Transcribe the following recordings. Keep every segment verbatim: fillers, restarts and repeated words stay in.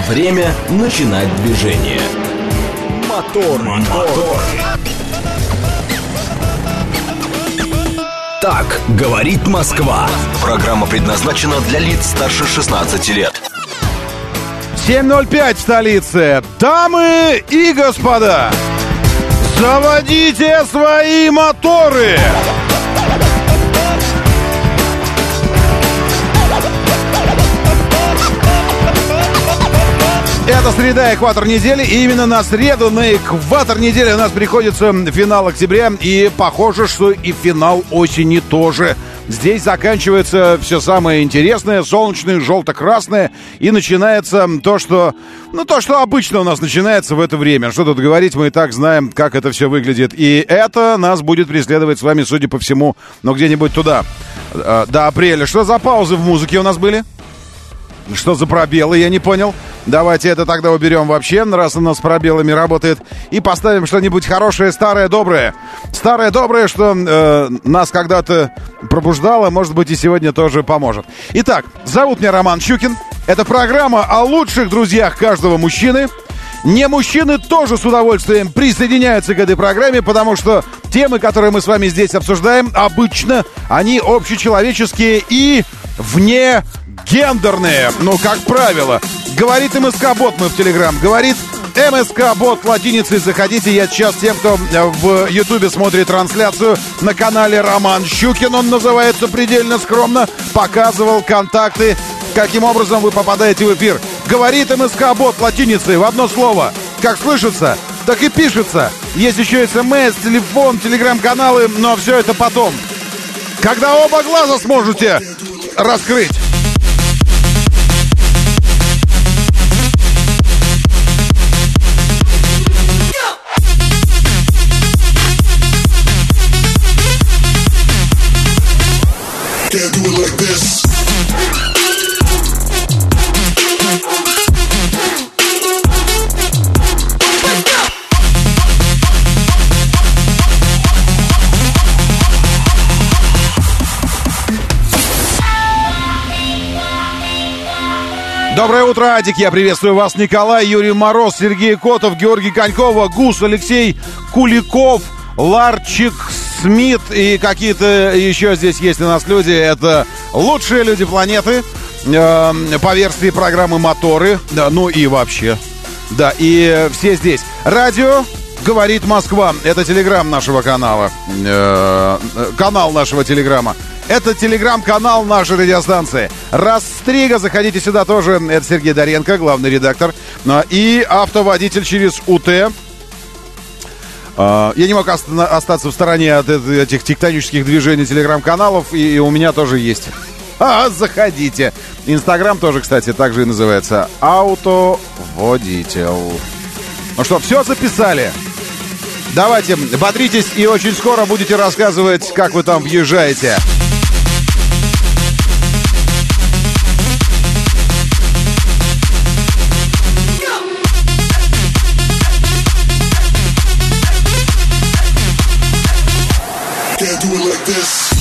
Время начинать движение. Мотор, мотор. Так говорит Москва. Программа предназначена для лиц старше шестнадцати лет. семь ноль пять в столице. Дамы и господа, заводите свои моторы. Это среда, экватор недели, и именно на среду, на экватор недели у нас приходится финал октября, и похоже, что и финал осени тоже. Здесь заканчивается все самое интересное, солнечное, желто-красное, и начинается то, что, ну, то, что обычно у нас начинается в это время. Что тут говорить, мы и так знаем, как это все выглядит. И это нас будет преследовать с вами, судя по всему, ну, где-нибудь туда, э, до апреля. Что за паузы в музыке у нас были? Что за пробелы, я не понял. Давайте это тогда уберем вообще, раз у нас с пробелами работает, и поставим что-нибудь хорошее, старое, доброе. Старое, доброе, что э, нас когда-то пробуждало, может быть, и сегодня тоже поможет. Итак, зовут меня Роман Щукин. Это программа о лучших друзьях каждого мужчины. Не мужчины тоже с удовольствием присоединяются к этой программе, потому что темы, которые мы с вами здесь обсуждаем, обычно они общечеловеческие и вне гендерные, ну, как правило. Говорит МСК-бот мы в Телеграм. Говорит МСК-бот латиницей. Заходите. Я сейчас тем, кто в Ютубе смотрит трансляцию на канале Роман Щукин, он называется предельно скромно, показывал контакты, каким образом вы попадаете в эфир. Говорит МСК-бот латиницей в одно слово. Как слышится, так и пишется. Есть еще СМС, телефон, телеграм-каналы, но все это потом. Когда оба глаза сможете раскрыть. Can't do it like this. Доброе утро, Адик. Я приветствую вас, Николай, Юрий Мороз, Сергей Котов, Георгий Конькова, Гус, Алексей Куликов, Ларчик Смит и какие-то еще здесь есть у нас люди. Это лучшие люди планеты э, по версии программы «Моторы». Да, ну и вообще. Да, и все здесь. Радио «Говорит Москва». Это телеграм нашего канала. Э, канал нашего телеграма. Это телеграм-канал нашей радиостанции. Растрига, заходите сюда тоже. Это Сергей Доренко, главный редактор. И автоводитель через УТ. Я не мог остаться в стороне от этих тектонических движений телеграм-каналов, и у меня тоже есть. А, заходите. Инстаграм тоже, кстати, так же и называется. Автоводитель. Ну что, все записали? Давайте, бодритесь, и очень скоро будете рассказывать, как вы там въезжаете. Can't do it like this.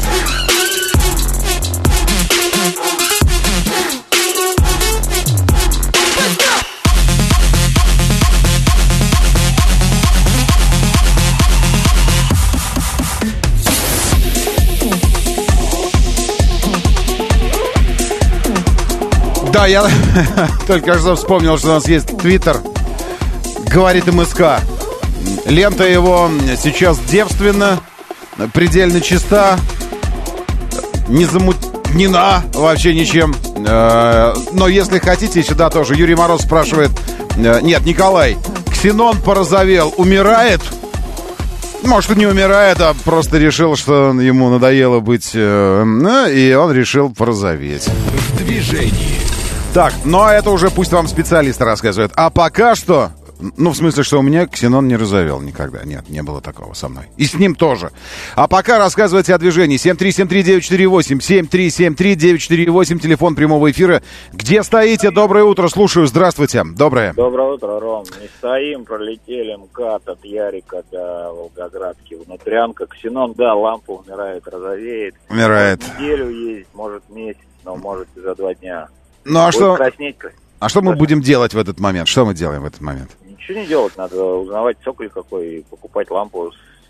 Да, я только что вспомнил, что у нас есть Твиттер. Говорит МСК. Лента его сейчас девственна, предельно чиста, не замутнена вообще ничем. Но если хотите, сюда тоже. Юрий Мороз спрашивает. Нет, Николай, Ксенон порозовел, умирает? Может, и не умирает, а просто решил, что ему надоело быть, ну, и он решил порозоветь. В движении. Так, но это уже пусть вам специалисты рассказывают. А пока что... Ну, в смысле, что у меня Ксенон не розовел никогда. Нет, не было такого со мной. И с ним тоже. А пока рассказывайте о движении. семь три семь три девять четыре восемь. семь три семь три девять четыре восемь. Телефон прямого эфира. Где стоите? Доброе утро. Слушаю. Здравствуйте. Доброе. Доброе утро, Ром. Не стоим, пролетели МКАД от Ярика до Волгоградки. Внутрянка. Ксенон, да, лампа умирает, розовеет. Умирает. Может, неделю есть, может месяц, но может и за два дня. Ну, а Будет что... краснеть, А что мы будем делать в этот момент? Что мы делаем в этот момент? Ничего не делать, надо узнавать цоколь какой, и покупать лампу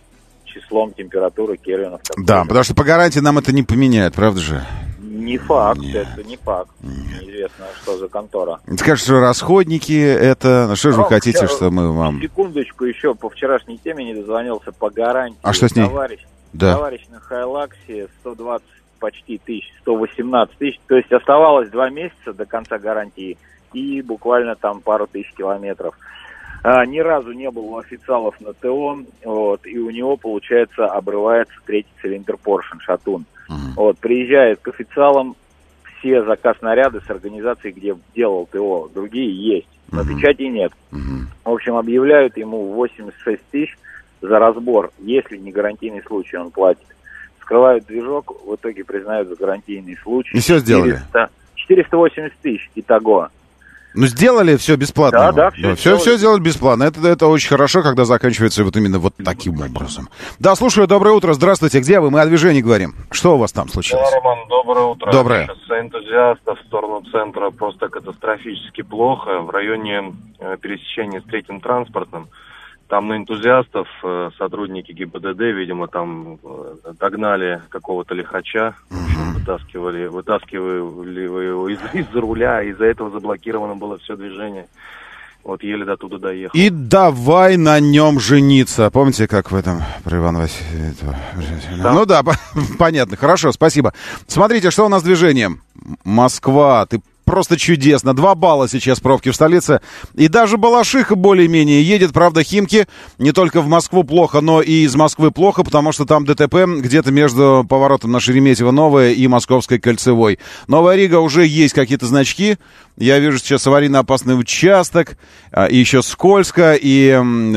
с числом температуры кельвинов. Да, потому что по гарантии нам это не поменяет, правда же? Не факт, Нет. это не факт. Нет. Неизвестно, что за контора. Скажешь, что расходники это... Ну, что же вы хотите, вчера, что мы вам... Секундочку, еще по вчерашней теме не дозвонился по гарантии. А что с ней? Товарищ, да. товарищ на Хайлаксе сто двадцать почти тысяч, сто восемнадцать тысяч. То есть оставалось два месяца до конца гарантии и буквально там пару тысяч километров. А, ни разу не было у официалов на ТО, вот, и у него, получается, обрывается третий цилиндр Поршень, шатун. Uh-huh. Вот, приезжает к официалам, все заказ-наряды с организацией, где делал ТО, другие есть, но uh-huh. печати нет. Uh-huh. В общем, объявляют ему восемьдесят шесть тысяч за разбор, если не гарантийный случай, он платит. Вскрывают движок, в итоге признают за гарантийный случай. И все сделали? четыреста, четыреста восемьдесят тысяч итого. Ну, сделали все бесплатно. Да, да, все, да, все, все сделали бесплатно. Это, это очень хорошо, когда заканчивается вот именно вот таким образом. Да, слушаю, доброе утро, здравствуйте. Где вы? Мы о движении говорим. Что у вас там случилось? Да, Роман, доброе утро. Доброе. Шоссе энтузиастов в сторону центра просто катастрофически плохо. В районе э, пересечения с третьим транспортным. Там на энтузиастов э, сотрудники ГИБДД, видимо, там э, догнали какого-то лихача, uh-huh. вытаскивали, вытаскивали его из, из-за руля, из-за этого заблокировано было все движение. Вот еле до туда доехал. И давай на нем жениться. Помните, как в этом про Ивана Васильевича? Да. Ну да, понятно. Хорошо, спасибо. Смотрите, что у нас с движением. Москва, ты просто чудесно. Два балла сейчас пробки в столице. И даже Балашиха более-менее едет. Правда, Химки не только в Москву плохо, но и из Москвы плохо, потому что там ДТП где-то между поворотом на Шереметьево-Новое и Московской кольцевой. Новая Рига уже есть какие-то значки. Я вижу сейчас аварийно-опасный участок, и еще скользко, и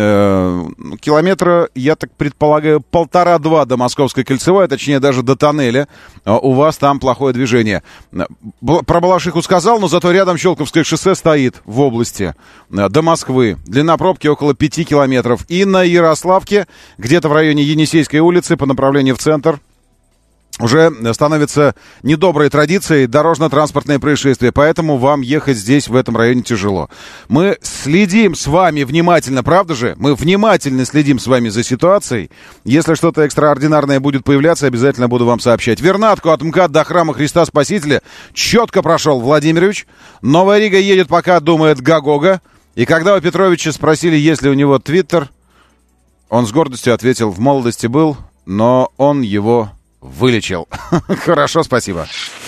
э, километра, я так предполагаю, полтора-два до Московской кольцевой, точнее даже до тоннеля. У вас там плохое движение. Про Балашиху сказал, но зато рядом Щелковское шоссе стоит в области до Москвы. Длина пробки около пяти километров. И на Ярославке, где-то в районе Енисейской улицы по направлению в центр, уже становится недоброй традицией дорожно-транспортные происшествия, поэтому вам ехать здесь, в этом районе, тяжело. Мы следим с вами внимательно, правда же? Мы внимательно следим с вами за ситуацией. Если что-то экстраординарное будет появляться, обязательно буду вам сообщать. Вернадку от МКАД до Храма Христа Спасителя четко прошел Владимирович. Новая Рига едет, пока думает Гагога. И когда у Петровича спросили, есть ли у него твиттер, он с гордостью ответил, в молодости был, но он его... вылечил. Хорошо, спасибо.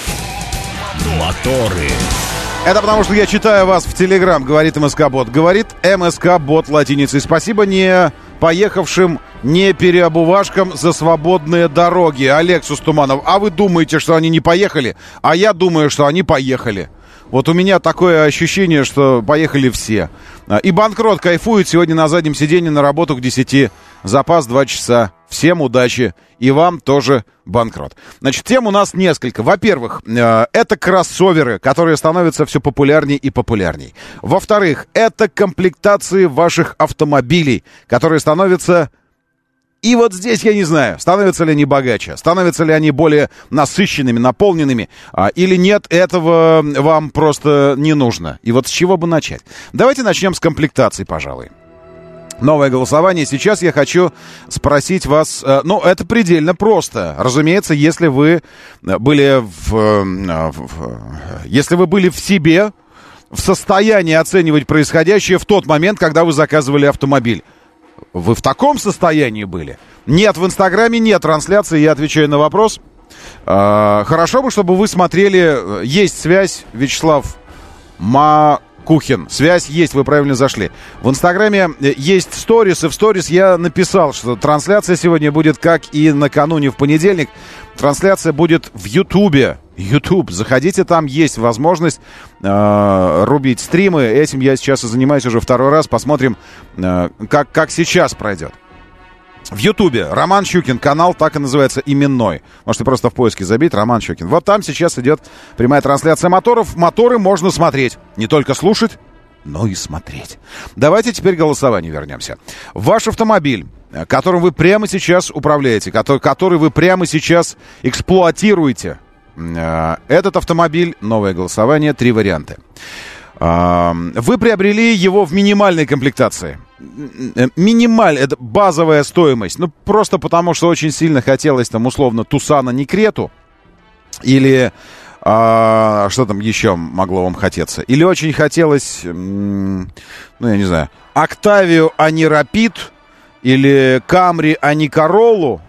Моторы. Это потому, что я читаю вас в Телеграм, говорит МСК-бот. Говорит МСК-бот латиницей. Спасибо не поехавшим, не переобувашкам за свободные дороги. Олег Сустуманов. А вы думаете, что они не поехали? А я думаю, что они поехали. Вот у меня такое ощущение, что поехали все. И банкрот кайфует сегодня на заднем сиденье на работу к десяти. Запас два часа. Всем удачи. И вам тоже банкрот. Значит, тем у нас несколько. Во-первых, э, это кроссоверы, которые становятся все популярнее и популярней. Во-вторых, это комплектации ваших автомобилей, которые становятся... И вот здесь я не знаю, становятся ли они богаче, становятся ли они более насыщенными, наполненными, а, или нет, этого вам просто не нужно. И вот с чего бы начать? Давайте начнем с комплектаций, пожалуй. Новое голосование. Сейчас я хочу спросить вас... Э, ну, это предельно просто. Разумеется, если вы были в, э, в... Если вы были в себе, в состоянии оценивать происходящее в тот момент, когда вы заказывали автомобиль. Вы в таком состоянии были? Нет, в Инстаграме нет трансляции, я отвечаю на вопрос. Э, хорошо бы, чтобы вы смотрели... Есть связь, Вячеслав Ма... Кухин. Связь есть, вы правильно зашли. В Инстаграме есть сторис, и в сторис я написал, что трансляция сегодня будет, как и накануне в понедельник, трансляция будет в Ютубе. Ютуб, заходите, там есть возможность э, рубить стримы. Этим я сейчас и занимаюсь уже второй раз. Посмотрим, э, как, как сейчас пройдет. В Ютубе Роман Щукин, канал так и называется, именной. Можете просто в поиске забить Роман Щукин. Вот там сейчас идет прямая трансляция моторов. Моторы можно смотреть. Не только слушать, но и смотреть. Давайте теперь к голосованию вернемся. Ваш автомобиль, которым вы прямо сейчас управляете, который, который вы прямо сейчас эксплуатируете, этот автомобиль, новое голосование, три варианта. Вы приобрели его в минимальной комплектации. Минималь, это базовая стоимость. Ну, просто потому, что очень сильно хотелось, там, условно, Тусана Некрету. Или а, что там еще могло вам хотеться? Или очень хотелось, ну, я не знаю, Октавию, а не Рапид. Или Камри, а не Короллу,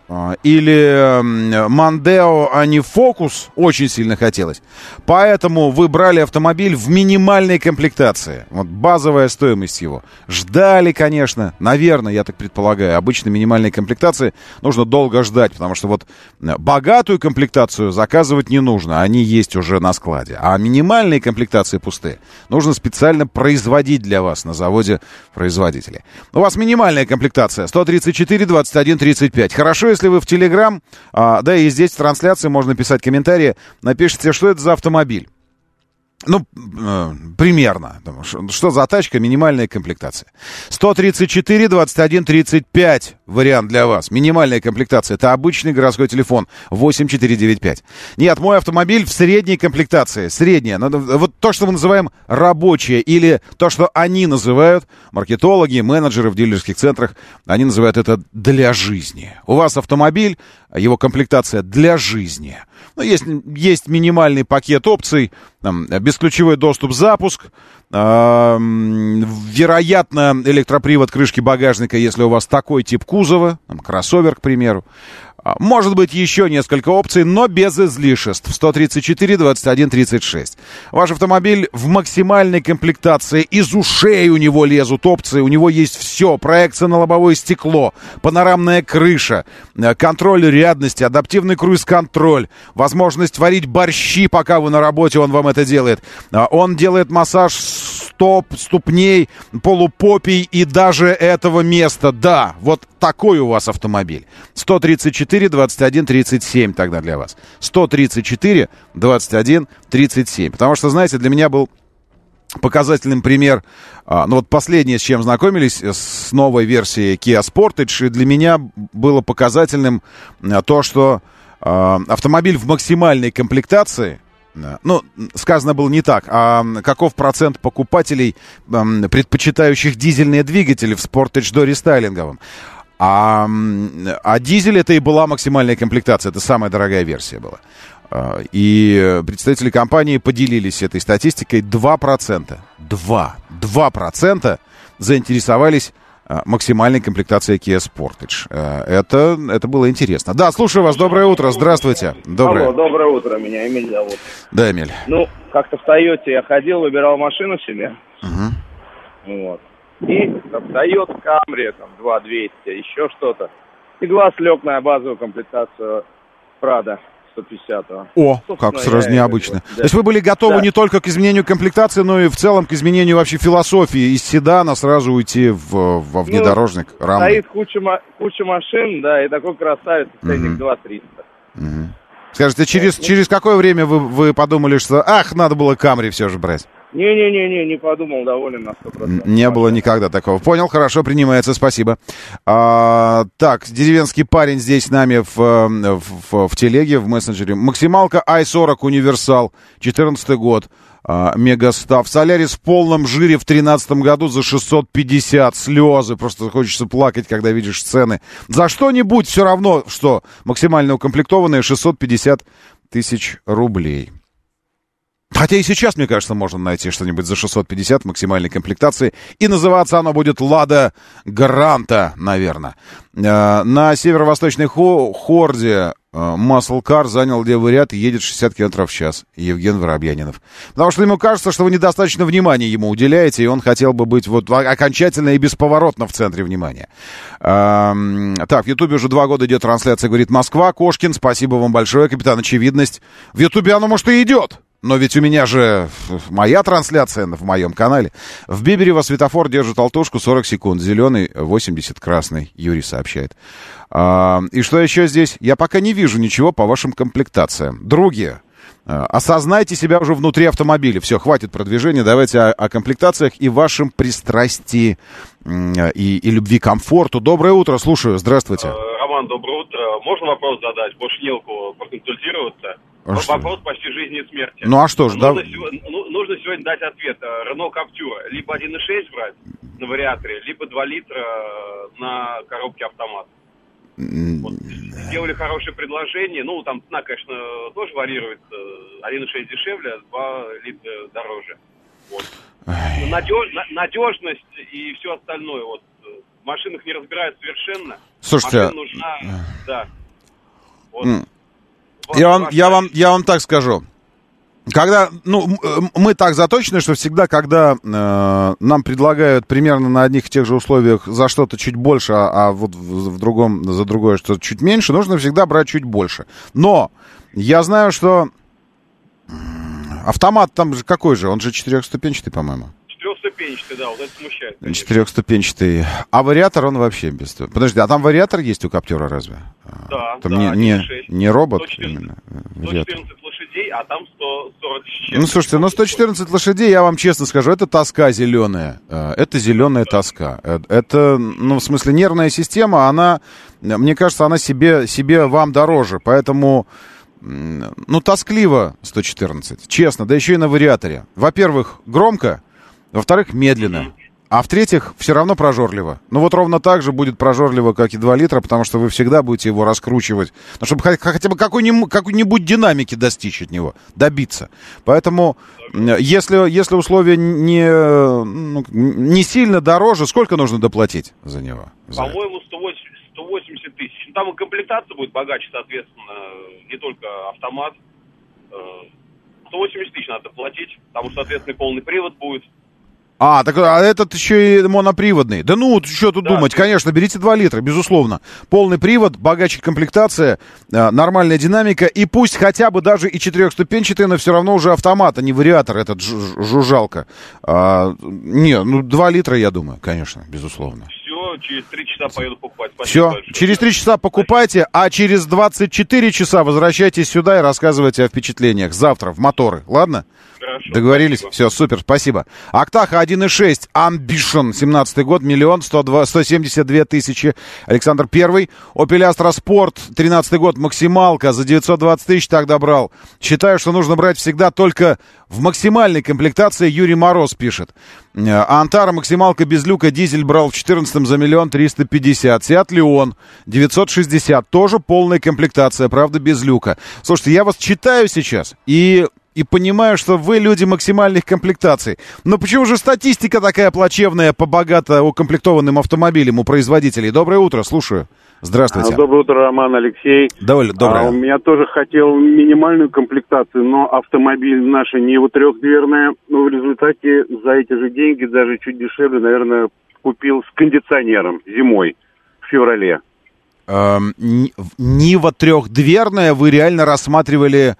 или Мандео, а не Фокус, очень сильно хотелось. Поэтому вы брали автомобиль в минимальной комплектации. Вот базовая стоимость его. Ждали, конечно, наверное, я так предполагаю. Обычно минимальной комплектации нужно долго ждать, потому что вот богатую комплектацию заказывать не нужно, они есть уже на складе. А минимальные комплектации пустые нужно специально производить для вас на заводе производителей. У вас минимальная комплектация сто тридцать четыре двадцать один тридцать пять. Хорошо, если вы в Телеграм, а, да и здесь в трансляции можно писать комментарии, напишите, что это за автомобиль. Ну, э, примерно. Что, что за тачка, минимальная комплектация. сто тридцать четыре двадцать один тридцать пять вариант для вас. Минимальная комплектация. Это обычный городской телефон. восемь четыре девять пять. Нет, мой автомобиль в средней комплектации. Средняя. Вот то, что мы называем рабочее. Или то, что они называют, маркетологи, менеджеры в дилерских центрах, они называют это для жизни. У вас автомобиль, его комплектация для жизни. Ну, есть, есть минимальный пакет опций, там, бесключевой доступ, запуск, э, вероятно, электропривод крышки багажника, если у вас такой тип кузова, там, кроссовер, к примеру. Может быть, еще несколько опций, но без излишеств. сто тридцать четыре двадцать один тридцать шесть. Ваш автомобиль в максимальной комплектации. Из ушей у него лезут опции. У него есть все. Проекция на лобовое стекло, панорамная крыша, контроль рядности, адаптивный круиз-контроль, возможность варить борщи, пока вы на работе, он вам это делает. Он делает массаж стоп, ступней, полупопий и даже этого места. Да, вот такой у вас автомобиль. сто тридцать четыре двадцать один тридцать семь тогда для вас. сто тридцать четыре двадцать один тридцать семь. Потому что, знаете, для меня был показательным пример. А, ну вот последнее, с чем знакомились, с новой версией Kia Sportage. И для меня было показательным а, то, что а, автомобиль в максимальной комплектации. Ну, сказано было не так, а каков процент покупателей, предпочитающих дизельные двигатели в Sportage до рестайлинговом. А, а дизель это и была максимальная комплектация, это самая дорогая версия была. И представители компании поделились этой статистикой. два процента, два, два процента заинтересовались максимальной комплектацией Kia Sportage. Это, это было интересно. Да, слушаю вас, доброе утро, здравствуйте. Доброе. Алло, доброе утро, меня Эмиль зовут. Да, Эмиль. Ну, как-то в Тойоте я ходил, выбирал машину себе. Угу. Вот. И там Toyota Camry, там, два двести, еще что-то. И глаз лег на базовую комплектацию Prado сто пятидесятого. О, как сразу необычно. Да. То есть вы были готовы да. не только к изменению комплектации, но и в целом к изменению вообще философии. Из седана сразу уйти в, во внедорожник. Ну, рамный. Стоит куча, куча машин, да, и такой красавец, ценник два триста. Угу. Скажите, через, да, через какое время вы, вы подумали, что ах, надо было Camry все же брать? Не-не-не, не подумал, доволен на сто процентов. Не было никогда такого. Понял, хорошо, принимается, спасибо. А, так, деревенский парень здесь с нами в, в, в телеге, в мессенджере. Максималка ай сорок универсал, четырнадцатый год, а, мегастав. Солярис в полном жире в тринадцатом году за шестьсот пятьдесят. Слезы, просто хочется плакать, когда видишь цены. За что-нибудь все равно, что максимально укомплектованные шестьсот пятьдесят тысяч рублей. Хотя и сейчас, мне кажется, можно найти что-нибудь за шестьсот пятьдесят в максимальной комплектации. И называться оно будет «Лада Гранта», наверное. На северо-восточной Хорде Muscle Car занял левый ряд и едет шестьдесят километров в час. Евген Воробьянинов. Потому что ему кажется, что вы недостаточно внимания ему уделяете, и он хотел бы быть вот окончательно и бесповоротно в центре внимания. Так, в Ютубе уже два года идет трансляция, говорит Москва. Кошкин, спасибо вам большое, капитан Очевидность. В Ютубе оно, может, и идет. Но ведь у меня же моя трансляция в моем канале. В Биберево светофор держит алтушку сорок секунд. Зеленый, восемьдесят, красный. Юрий сообщает. А, и что еще здесь? Я пока не вижу ничего по вашим комплектациям. Други, осознайте себя уже внутри автомобиля. Все, хватит продвижения. Давайте о, о комплектациях и вашем пристрастии и, и любви к комфорту. Доброе утро, слушаю. Здравствуйте. Роман, Роман, доброе утро. Можно вопрос задать? Больше не у кого проконсультироваться. А вопрос что? Почти жизни и смерти. Ну а что ж, нужно, да... сегодня, ну, нужно сегодня дать ответ. Рено Каптюр либо один и шесть брать на вариаторе, либо два литра на коробке автомат. Вот. Сделали хорошее предложение. Ну, там цена, конечно, тоже варьируется. один и шесть дешевле, два литра дороже. Вот. Надеж, надежность и все остальное. Вот. В машинах не разбирают совершенно. Слушайте, машина нужна, да. Вот. Я вам, я вам, я вам так скажу. Когда, ну, мы так заточены, что всегда, когда э, нам предлагают примерно на одних и тех же условиях за что-то чуть больше, а, а вот в, в другом, за другое что-то чуть меньше, нужно всегда брать чуть больше. Но я знаю, что автомат там же какой же? Он же четырехступенчатый, по-моему. Четырехступенчатый, да, вот это смущает. Конечно. Четырехступенчатый. А вариатор, он вообще без... Подожди, а там вариатор есть у Каптюра разве? Да, там да, не, не, не робот? сто четырнадцать, именно, сто четырнадцать лошадей, а там сто сорок тысяч. Ну, слушайте, ну сто четырнадцать лошадей, я вам честно скажу, это тоска зеленая. Это зеленая тоска. Это, ну, в смысле, нервная система, она, мне кажется, она себе, себе вам дороже. Поэтому, ну, тоскливо сто четырнадцать, честно, да еще и на вариаторе. Во-первых, громко, во-вторых, медленно. А в-третьих, все равно прожорливо. Ну вот ровно так же будет прожорливо, как и два литра, потому что вы всегда будете его раскручивать, ну, чтобы хотя бы какой-нибудь, какой-нибудь динамики достичь от него, добиться. Поэтому, если, если условия не, ну, не сильно дороже, сколько нужно доплатить за него? За... По-моему, сто восемьдесят тысяч. Ну, там и комплектация будет богаче, соответственно, не только автомат. сто восемьдесят тысяч надо платить, там, соответственно, полный привод будет. А, так а этот еще и моноприводный. Да ну, что тут да. думать, конечно, берите два литра, безусловно. Полный привод, богаче комплектация, нормальная динамика, и пусть хотя бы даже и четырехступенчатый, но все равно уже автомат, а не вариатор, этот жужжалка. А, не, ну два литра, я думаю, конечно, безусловно. Все, через три часа поеду покупать. Все, через три часа покупайте, а через двадцать четыре часа возвращайтесь сюда и рассказывайте о впечатлениях. Завтра в моторы, ладно? Хорошо, договорились? Спасибо. Все, супер, спасибо. Актаха один и шесть, Ambition, семнадцатый год, миллион сто семьдесят две тысячи. Александр Первый. Opel Astra Sport, тринадцатый год, максималка, за девятьсот двадцать тысяч тогда брал. Считаю, что нужно брать всегда только в максимальной комплектации, Юрий Мороз пишет. А Антара максималка без люка, дизель брал в четырнадцатом за миллион триста пятьдесят. Seat Leon, девятьсот шестьдесят, тоже полная комплектация, правда без люка. Слушайте, я вас читаю сейчас и... И понимаю, что вы люди максимальных комплектаций. Но почему же статистика такая плачевная по богато укомплектованным автомобилям у производителей? Доброе утро, слушаю. Здравствуйте. Доброе утро, Роман, Алексей. Довольно доброе. А, у меня тоже хотел минимальную комплектацию, но автомобиль наша не вот трехдверная. Но в результате за эти же деньги, даже чуть дешевле, наверное, купил с кондиционером зимой в феврале. Эм, Нива трехдверная, вы реально рассматривали...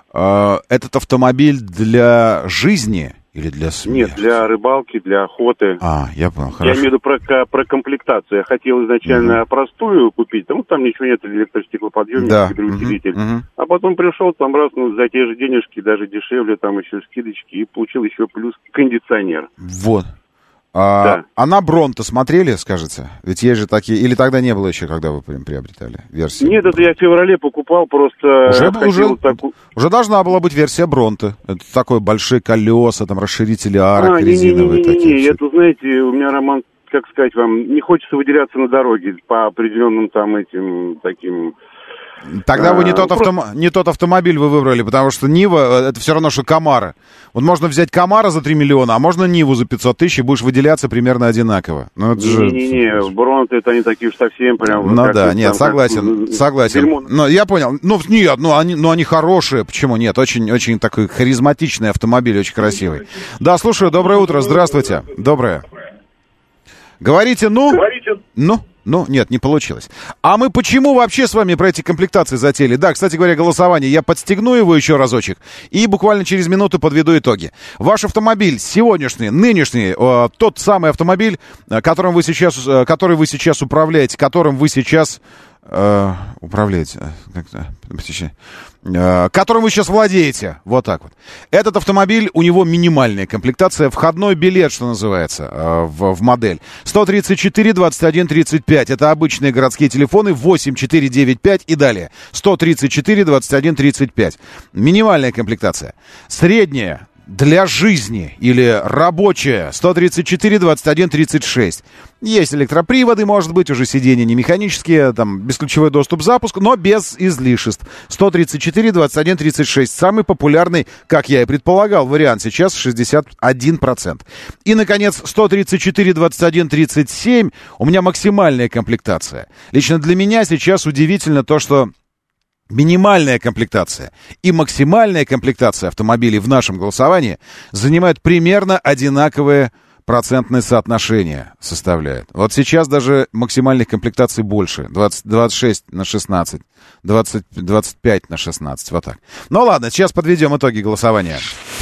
Этот автомобиль для жизни или для смерти? Нет, для рыбалки, для охоты. А, я понял, хорошо. Я имею в виду про, про комплектацию. Я хотел изначально mm-hmm. простую купить, ну там ничего нет, электростеклоподъемник, да. гидроусилитель. Mm-hmm. А потом пришел, там раз, ну за те же денежки, даже дешевле, там еще скидочки, и получил еще плюс кондиционер. Вот. А, да. А на Бронто смотрели, скажете? Ведь есть же такие... Или тогда не было еще, когда вы приобретали версию? Нет, это я в феврале покупал, просто... Уже, уже, таку... уже должна была быть версия Бронто. Это такое, большие колеса, там, расширители арок, а, резиновые не, не, не, такие. Не, не, это, знаете, у меня, Роман, как сказать вам, не хочется выделяться на дороге по определенным там этим таким... Тогда а, вы не тот, просто... автом... не тот автомобиль вы выбрали, потому что Нива, это все равно, что Камара. Вот можно взять Камара за три миллиона, а можно Ниву за пятьсот тысяч, и будешь выделяться примерно одинаково. Ну, Не-не-не, же... Бронто это они такие уж совсем прям... Ну да, нет, там, согласен, как... согласен. Дерьмо... Ну, я понял. Ну, нет, ну они, ну, они хорошие. Почему нет? Очень, очень такой харизматичный автомобиль, очень красивый. Да, слушаю, доброе утро, здравствуйте. Доброе. Говорите, ну... Говорите. Ну... Ну, нет, не получилось. А мы почему вообще с вами про эти комплектации затеяли? Да, кстати говоря, голосование. Я подстегну его еще разочек и буквально через минуту подведу итоги. Ваш автомобиль сегодняшний, нынешний, э, тот самый автомобиль, которым вы сейчас, э, который вы сейчас управляете, которым вы сейчас э, управляете, как-то, э, которым вы сейчас владеете. Вот так вот. Этот автомобиль, у него минимальная комплектация, входной билет, что называется, э, в, в модель. сто тридцать четыре двадцать один тридцать пять. Это обычные городские телефоны восемь четыре девять пять и далее. сто тридцать четыре двадцать один тридцать пять. Минимальная комплектация. Средняя для жизни или рабочая сто тридцать четыре двадцать один тридцать шесть. Есть электроприводы, может быть, уже сиденья не механические, там бесключевой доступ, запуск, но без излишеств. сто тридцать четыре двадцать один тридцать шесть. Самый популярный, как я и предполагал, вариант сейчас шестьдесят один процент. И, наконец, сто тридцать четыре двадцать один тридцать семь. У меня максимальная комплектация. Лично для меня сейчас удивительно то, что минимальная комплектация и максимальная комплектация автомобилей в нашем голосовании занимают примерно одинаковые процентное соотношение составляет. Вот сейчас даже максимальных комплектаций больше. двадцать, двадцать шесть на шестнадцать, двадцать, двадцать пять на шестнадцать. Вот так. Ну ладно, сейчас подведем итоги голосования.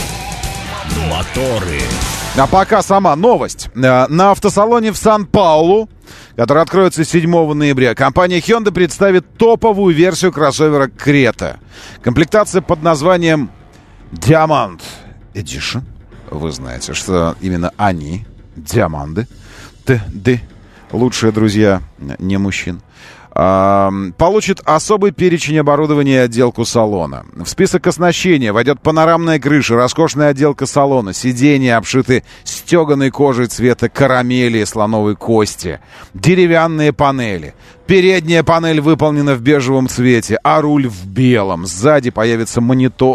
Моторы. А пока сама новость. На автосалоне в Сан-Паулу, который откроется седьмого ноября, компания Hyundai представит топовую версию кроссовера Creta. Комплектация под названием Diamond Edition. Вы знаете, что именно они, диаманты, ТД, лучшие друзья не мужчин, получит особый перечень оборудования и отделку салона. В список оснащения войдет панорамная крыша, роскошная отделка салона, сиденья обшиты стеганой кожей цвета карамели и слоновой кости, деревянные панели. Передняя панель выполнена в бежевом цвете, а руль в белом. Сзади появится монитор.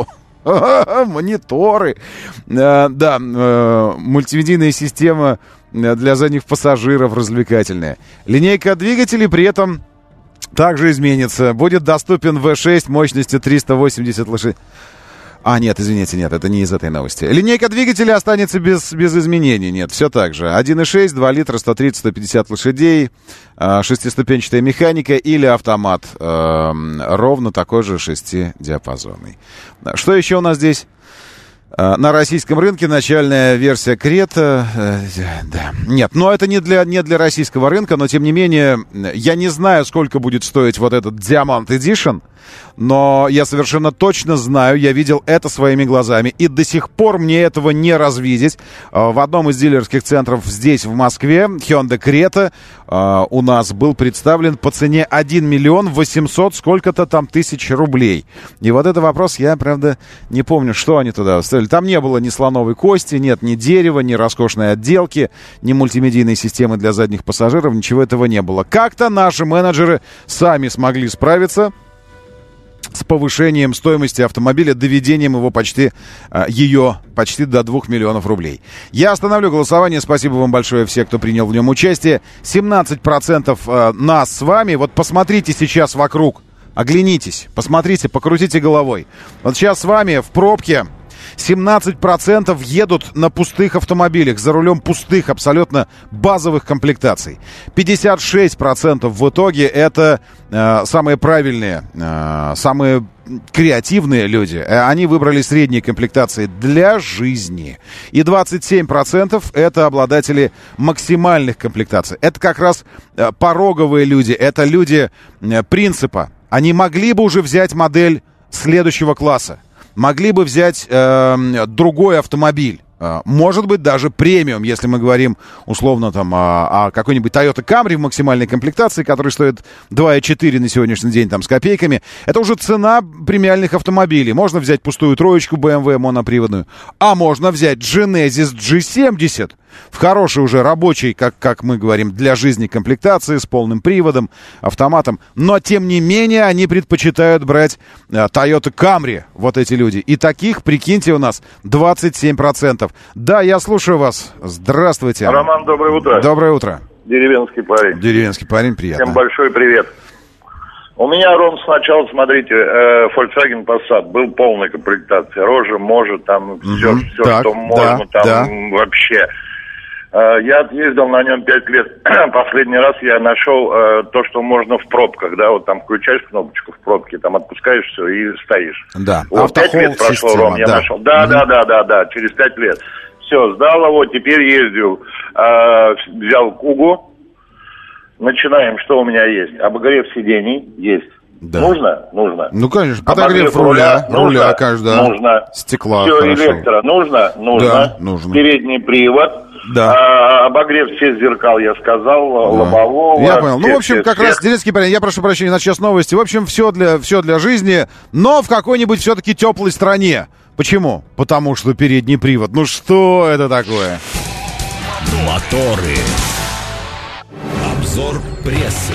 Мониторы. Да, мультимедийная система для задних пассажиров развлекательная. Линейка двигателей при этом также изменится. Будет доступен ви шесть мощностью триста восемьдесят лошадей. А, нет, извините, нет, это не из этой новости. Линейка двигателя останется без, без изменений, нет, все так же. один и шесть, два литра, сто тридцать - сто пятьдесят лошадей, шестиступенчатая механика или автомат, э, ровно такой же шестидиапазонный. Что еще у нас здесь? На российском рынке начальная версия Creta, э, да. Нет, но это не для, не для российского рынка, но тем не менее, я не знаю, сколько будет стоить вот этот Diamond Edition, но я совершенно точно знаю, я видел это своими глазами, и до сих пор мне этого не развидеть. В одном из дилерских центров здесь, в Москве, Hyundai Creta uh, у нас был представлен по цене один миллион восемьсот сколько-то там тысяч рублей. И вот это вопрос, я, правда, не помню, что они туда вставили. Там не было ни слоновой кости, нет ни дерева, ни роскошной отделки, ни мультимедийной системы для задних пассажиров, ничего этого не было. Как-то наши менеджеры сами смогли справиться с повышением стоимости автомобиля, доведением его почти, ее почти до двух миллионов рублей. Я остановлю голосование. Спасибо вам большое, все, кто принял в нем участие. семнадцать процентов нас с вами. Вот посмотрите сейчас вокруг, оглянитесь, посмотрите, покрутите головой. Вот сейчас с вами в пробке семнадцать процентов едут на пустых автомобилях, за рулем пустых, абсолютно базовых комплектаций. пятьдесят шесть процентов в итоге это э, самые правильные, э, самые креативные люди. Они выбрали средние комплектации для жизни. И двадцать семь процентов это обладатели максимальных комплектаций. Это как раз э, пороговые люди, это люди э, принципа. Они могли бы уже взять модель следующего класса. Могли бы взять э, другой автомобиль. Э, может быть, даже премиум, если мы говорим условно там о, о какой-нибудь Toyota Camry в максимальной комплектации, который стоит два и четыре на сегодняшний день там с копейками. Это уже цена премиальных автомобилей. Можно взять пустую троечку бэ эм вэ моноприводную, а можно взять Genesis джи семьдесят. В хорошей уже рабочей, как, как мы говорим, для жизни комплектации с полным приводом, автоматом. Но, тем не менее, они предпочитают брать э, Toyota Camry, вот эти люди. И таких, прикиньте, у нас двадцать семь процентов. Да, я слушаю вас. Здравствуйте. Роман, доброе утро. Доброе утро. Деревенский парень. Деревенский парень, приятно. Всем большой привет. У меня, Ром, сначала, смотрите, э, Volkswagen Passat был полной комплектацией. Рожа, может, там, угу. все, все так, что можно, да, там да. вообще... Я отъездил на нем пять лет. Последний раз я нашел э, то, что можно в пробках, да, вот там включаешь кнопочку в пробке, там отпускаешь все и стоишь. Да. Вот пять лет прошло, система, Ром, я да. нашел. Да, mm-hmm. да, да, да, да, через пять лет. Все, сдал его, теперь ездил, э, взял Кугу, начинаем, что у меня есть. Обогрев сидений есть. Да. Нужно? Нужно. Ну, конечно, подогрев руля, руля, руля каждого. Нужно. Стекла, все хорошо. Электро. Нужно? Нужно. Да, нужно. Передний привод. Да. А, обогрев всех зеркал, я сказал, да. лобового. Я понял. Всех, ну, в общем, всех, как всех. раз деревенский парень, я прошу прощения, иначе сейчас новости. В общем, все для, все для жизни, но в какой-нибудь все-таки теплой стране. Почему? Потому что передний привод. Ну, что это такое? Моторы. Обзор прессы.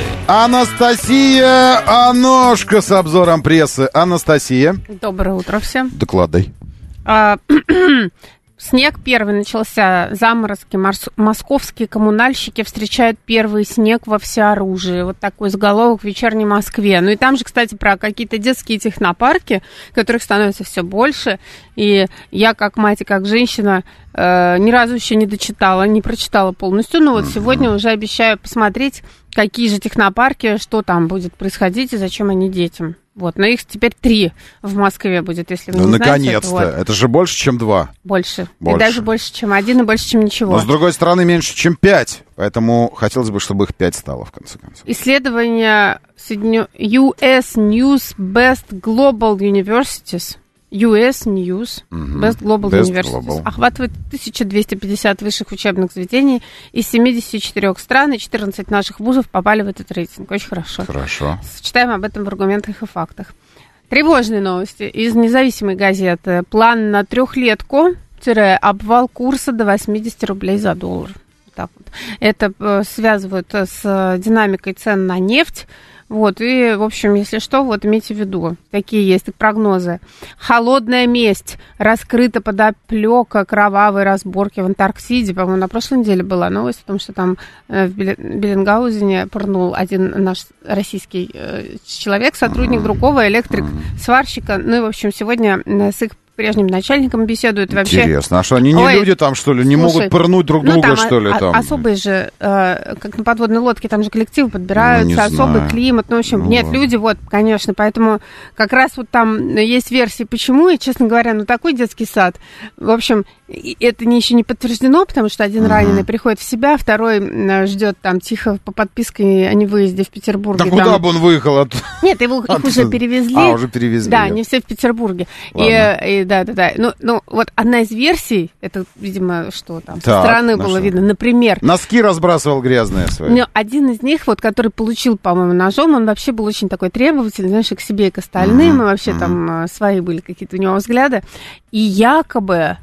Анастасия Аношка с обзором прессы. Анастасия. Доброе утро всем. Докладай. А, снег первый начался, заморозки, морс- московские коммунальщики встречают первый снег во всеоружии. Вот такой заголовок в «Вечерней Москве». Ну и там же, кстати, про какие-то детские технопарки, которых становится все больше. И я, как мать и как женщина, э, ни разу еще не дочитала, не прочитала полностью. Но вот сегодня уже обещаю посмотреть, какие же технопарки, что там будет происходить и зачем они детям. Вот, но их теперь три в Москве будет, если вы ну, не знаете. наконец-то. Вот. Это же больше, чем два. Больше. больше. И даже больше, чем один, и больше, чем ничего. Но, с другой стороны, меньше, чем пять. Поэтому хотелось бы, чтобы их пять стало, в конце концов. Исследование ю эс News Best Global Universities. ю эс News Best Global Best Universities Global. охватывает тысяча двести пятьдесят высших учебных заведений из семидесяти четырёх стран, и четырнадцать наших вузов попали в этот рейтинг. Очень хорошо. Хорошо. Читаем об этом в аргументах и фактах. Тревожные новости из независимой газеты. План на трехлетку – обвал курса до восемьдесят рублей за доллар. Так вот. Это э, связывают с динамикой цен на нефть. Вот, и, в общем, если что, вот имейте в виду, какие есть прогнозы. Холодная месть. Раскрыта подоплека кровавой разборки в Антарктиде. По-моему, на прошлой неделе была новость о том, что там э, в Беленгаузене пырнул один наш российский э, человек, сотрудник другого, электрик, сварщика. Ну и, в общем, сегодня э, с их прежним начальником беседуют. Вообще... Интересно. А что, они не Ой, люди там, что ли? Не слушай, могут пырнуть друг ну, друга, там, что ли? А, там? Особые же, э, как на подводной лодке, там же коллективы подбираются, ну, особый знаю. климат. Ну, в общем, ну, нет, вот. люди, вот, конечно. Поэтому как раз вот там есть версии, почему. И, честно говоря, ну, такой детский сад. В общем, это не, еще не подтверждено, потому что один uh-huh. раненый приходит в себя, второй ждет там тихо по подписке о невыезде в Петербурге. Да там... куда бы он выехал? От... Нет, его, их уже перевезли. А, уже перевезли. Да, не все в Петербурге. И, и, да, да, да. Ну, ну, вот одна из версий, это, видимо, что там, со стороны было что? Видно, например... Носки разбрасывал грязные свои. Но один из них, вот, который получил, по-моему, ножом, он вообще был очень такой требовательный, знаешь, и к себе, и к остальным, mm-hmm. и вообще mm-hmm. там свои были какие-то у него взгляды. И якобы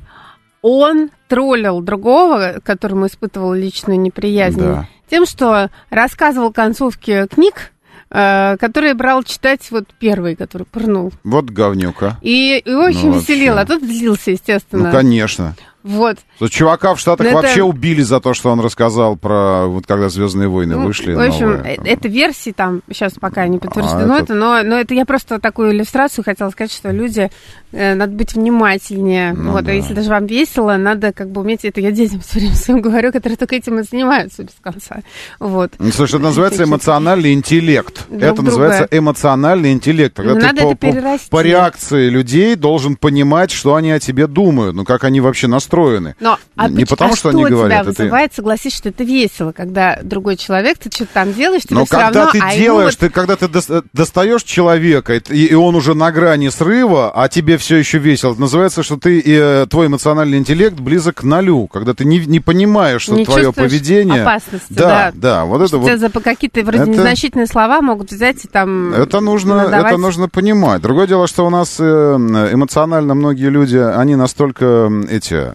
он троллил другого, которому испытывал личную неприязнь, да. тем, что рассказывал концовки книг, который брал читать вот первый, который пырнул. Вот говнюка. И, и очень ну, веселил, вообще. А тот злился, естественно. Ну, конечно. Вот. Чувака в Штатах Но вообще это... убили за то, что он рассказал про, вот когда «Звездные войны» ну, вышли. В общем, новые, там. это версии там сейчас пока не подтверждено, а, это... но, но это я просто такую иллюстрацию хотела сказать, что люди, э, надо быть внимательнее. Ну, вот, да. А если даже вам весело, надо как бы уметь, это я детям все время своим говорю, которые только этим и занимаются без конца. Вот. Ну, слушай, это называется эмоциональный интеллект. Друг это друга. называется эмоциональный интеллект. Когда надо ты это по, перерасти. По, по реакции людей должен понимать, что они о тебе думают, ну, как они вообще настроены. Но А не поч- потому, а что, что они говорят. тебя вызывает, это... согласись, что это весело, когда другой человек, ты что-то там делаешь, тебе Но все когда равно... ты а делаешь, вот... ты, когда ты до- достаешь человека, и, и он уже на грани срыва, а тебе все еще весело, это называется, что ты, и, твой эмоциональный интеллект близок к нулю, когда ты не, не понимаешь, что не твое поведение... опасности, да. Да, да, вот это что вот... за какие-то вроде это... незначительные слова могут взять и там... Это нужно, надавать... это нужно понимать. Другое дело, что у нас эмоционально многие люди, они настолько эти...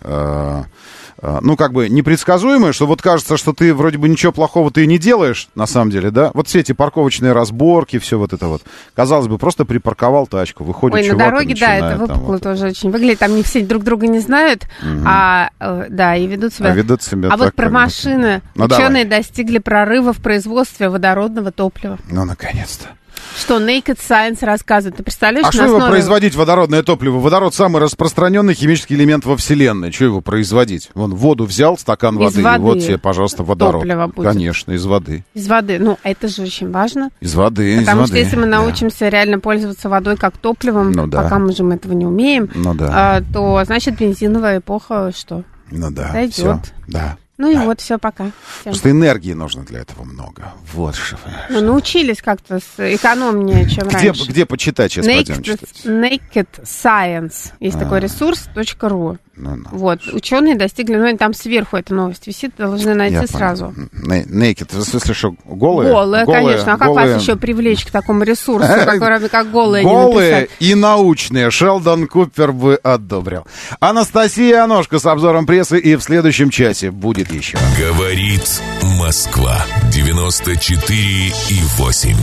ну, как бы непредсказуемые, что вот кажется, что ты вроде бы ничего плохого ты и не делаешь, на самом деле, да? Вот все эти парковочные разборки, все вот это вот. Казалось бы, просто припарковал тачку, выходит Ой, чувак на дороге, и начинает, да, это выпукло вот. тоже очень выглядит. Там не все друг друга не знают, угу. а, да, и ведут себя... А ведут себя А так, вот про машины. Ну, ученые давай. достигли прорыва в производстве водородного топлива. Ну, наконец-то. Что Naked Science рассказывает. Ты представляешь, а что основе... его производить, водородное топливо? Водород самый распространенный химический элемент во Вселенной. Что его производить? Вон, воду взял, стакан из воды, воды, и вот тебе, пожалуйста, водород. Топливо будет. Конечно, из воды. Из воды. Ну, это же очень важно. Из воды, Потому из что воды. если мы научимся да. реально пользоваться водой как топливом, ну, да. пока мы же мы этого не умеем, ну, да. а, то, значит, бензиновая эпоха что? Ну да, Дойдет. все, да. Ну и вот, все, пока. Всем. Просто энергии нужно для этого много. Вот что. Ну, научились как-то экономнее, чем где, раньше. Где почитать сейчас пойдем читать? Naked Science. Есть а. такой ресурс, .ру. Ну, ну. Вот, ученые достигли, ну, там сверху эта новость висит, должны найти Я сразу. Naked, в смысле, что голые? Голые, голые конечно. А как голые... вас еще привлечь к такому ресурсу, который как голые Голые и научные. Шелдон Купер бы одобрил. Анастасия Аношко с обзором прессы, и в следующем часе будет еще. Говорит Москва. девяносто четыре и восемь.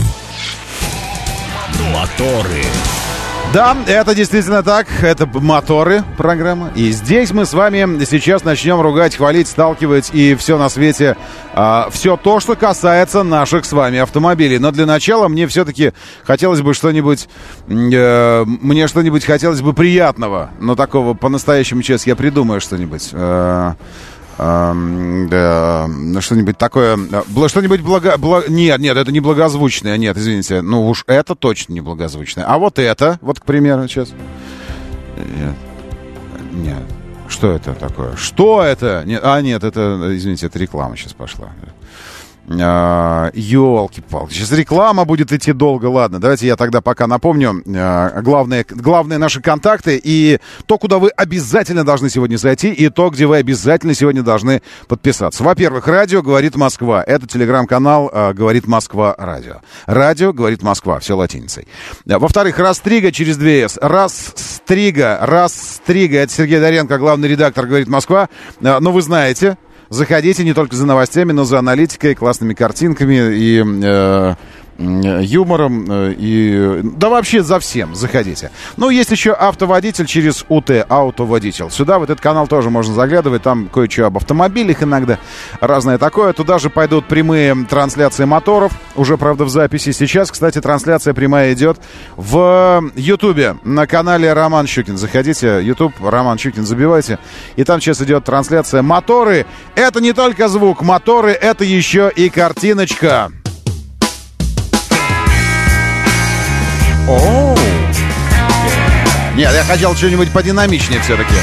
Моторы. Да, это действительно так. Это моторы программа. И здесь мы с вами сейчас начнем ругать, хвалить, сталкивать и все на свете. А, все то, что касается наших с вами автомобилей. Но для начала мне все-таки хотелось бы что-нибудь... Э, мне что-нибудь хотелось бы приятного. Но такого по-настоящему, сейчас я придумаю что-нибудь. Э, Да, что-нибудь такое, что-нибудь благо, благо... Нет, нет, это не благозвучное, нет, извините. Ну уж это точно не благозвучное. А вот это, вот, к примеру, сейчас. Нет, нет. Что это такое? Что это? Нет, а, нет, это, извините, это реклама сейчас пошла. Ёлки-палки, сейчас реклама будет идти долго. Ладно, давайте я тогда пока напомню главные, главные наши контакты и то, куда вы обязательно должны сегодня зайти, и то, где вы обязательно сегодня должны подписаться. Во-первых, радио «Говорит Москва». Это телеграм-канал «Говорит Москва» радио. Радио «Говорит Москва», все латиницей. Во-вторых, Растрига через две эс. Растрига, Растрига. Это Сергей Доренко, главный редактор «Говорит Москва». Ну, вы знаете... Заходите не только за новостями, но за аналитикой, классными картинками и э, юмором. И, да вообще за всем заходите. Ну, есть еще автоводитель через УТ, автоводитель. Сюда, в этот канал тоже можно заглядывать. Там кое-что об автомобилях иногда, разное такое. Туда же пойдут прямые трансляции моторов. Уже, правда, в записи. Сейчас, кстати, трансляция прямая идет в Ютубе на канале Роман Щукин. Заходите, Ютуб, Роман Щукин, забивайте. И там сейчас идет трансляция моторы. Это не только звук. Моторы — это еще и картиночка. О, нет, я хотел что-нибудь подинамичнее все-таки.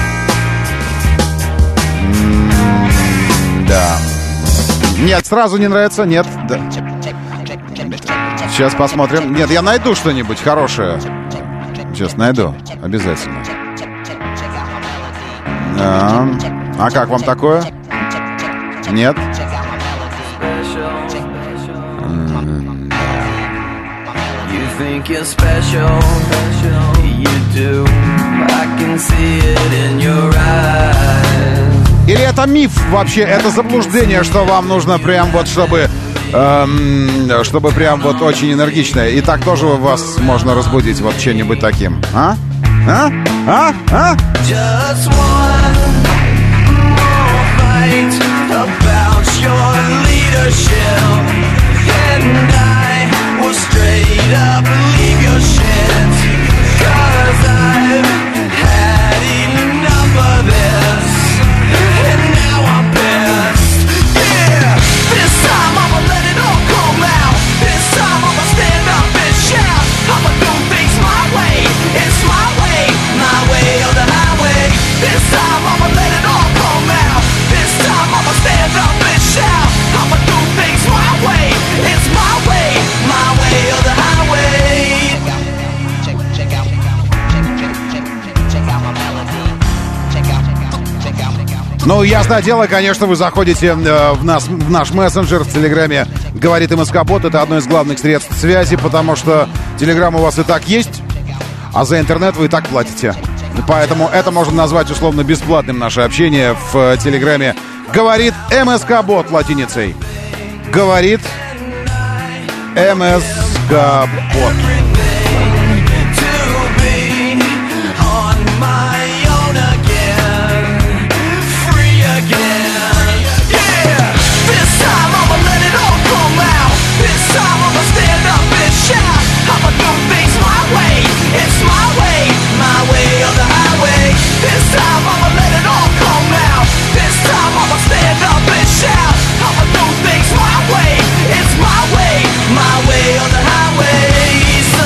М-м, да. Нет, сразу не нравится, нет. Да. Сейчас посмотрим. Нет, я найду что-нибудь хорошее. Сейчас найду, обязательно. Да. А как вам такое? Нет? Think you're special, you do. I can see it in your eyes. Или это миф вообще, это заблуждение, что вам нужно прям вот, чтобы эм, чтобы прям вот очень энергично. И так тоже вас можно разбудить вот чем-нибудь таким. А? А? А? А? Just one more fight about your leadership, and I will straight up leave your shit, 'cause I've had enough of this, and now I'm pissed. Yeah, this time I'ma let it all come out. This time I'ma stand up and shout. I'ma do things my way. It's my way, my way or the highway. This time I'ma let it all come out. This time I'ma stand up and shout. I'ma do things my way. It's my way, my way or the highway. Check, check out, check, check, check, check out my melody. Check out, check out, check out. Ну, ясное дело, конечно, вы заходите э, в, нас, в наш мессенджер в Телеграме «Говорит МСК-бот». Это одно из главных средств связи, потому что Телеграм у вас и так есть, а за интернет вы и так платите. Поэтому это можно назвать условно бесплатным наше общение в Телеграме. «Говорит МСК-бот» латиницей. «Говорит МСК-бот». My way, my way on the highway.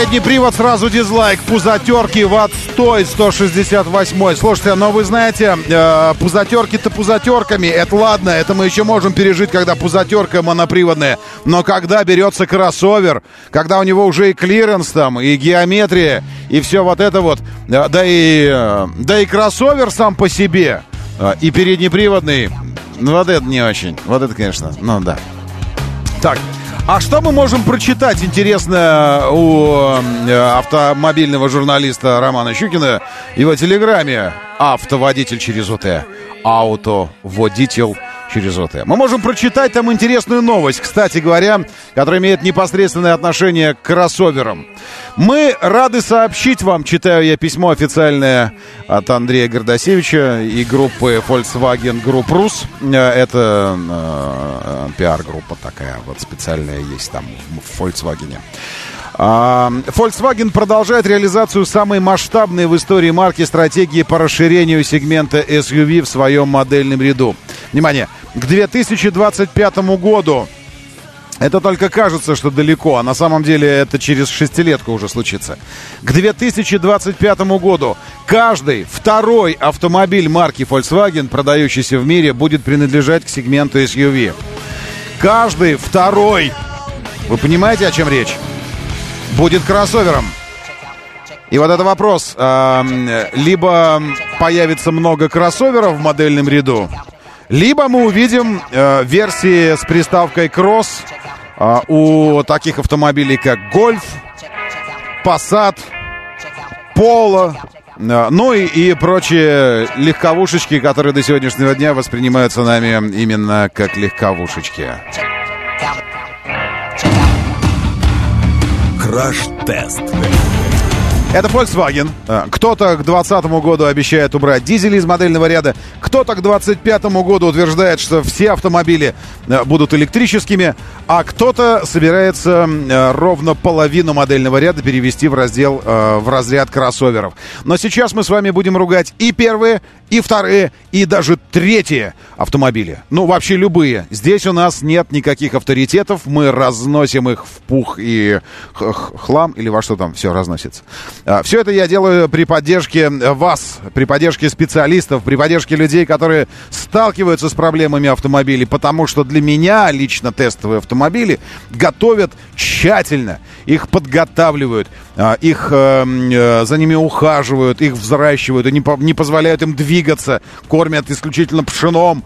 Передний привод, сразу дизлайк. Пузатерки ватт сто и сто шестьдесят восемь. Слушайте, но вы знаете, э, пузатерки-то пузатерками. Это ладно, это мы еще можем пережить, когда пузатерка моноприводная. Но когда берется кроссовер, когда у него уже и клиренс там, и геометрия, и все вот это вот, да, да и, э, да и кроссовер сам по себе, э, и переднеприводный, ну вот это не очень. Вот это, конечно, ну да. Так. А что мы можем прочитать интересно у автомобильного журналиста Романа Щукина в его телеграме «Автоводитель через ОТ». Автоводитель через ОТ. Мы можем прочитать там интересную новость, кстати говоря, которая имеет непосредственное отношение к кроссоверам. Мы рады сообщить вам, читаю я письмо официальное от Андрея Гордасевича и группы Volkswagen Group Rus. Это э, пиар-группа такая вот специальная есть там в Volkswagen. Volkswagen продолжает реализацию самой масштабной в истории марки стратегии по расширению сегмента эс ю ви в своем модельном ряду. Внимание, к две тысячи двадцать пятому году, это только кажется, что далеко, а на самом деле это через шестилетку уже случится. К две тысячи двадцать пятому году каждый второй автомобиль марки Volkswagen, продающийся в мире, будет принадлежать к сегменту эс ю ви. Каждый второй. Вы понимаете, о чем речь? Будет кроссовером. И вот это вопрос. Э, либо появится много кроссоверов в модельном ряду, либо мы увидим э, версии с приставкой Cross э, у таких автомобилей, как Golf, Passat, Polo, э, ну и, и прочие легковушечки, которые до сегодняшнего дня воспринимаются нами именно как легковушечки. Краш-тест. Это Volkswagen. Кто-то к двадцатому году обещает убрать дизели из модельного ряда. Кто-то к двадцать пятому году утверждает, что все автомобили будут электрическими. А кто-то собирается ровно половину модельного ряда перевести в раздел, в разряд кроссоверов. Но сейчас мы с вами будем ругать и первые, и вторые, и даже третьи автомобили. Ну, вообще любые. Здесь у нас нет никаких авторитетов. Мы разносим их в пух и хлам, или во что там все разносится. Все это я делаю при поддержке вас, при поддержке специалистов, при поддержке людей, которые сталкиваются с проблемами автомобилей, потому что для меня лично тестовые автомобили готовят тщательно, их подготавливают, их, за ними ухаживают, их взращивают, и не, не позволяют им двигаться, кормят исключительно пшеном,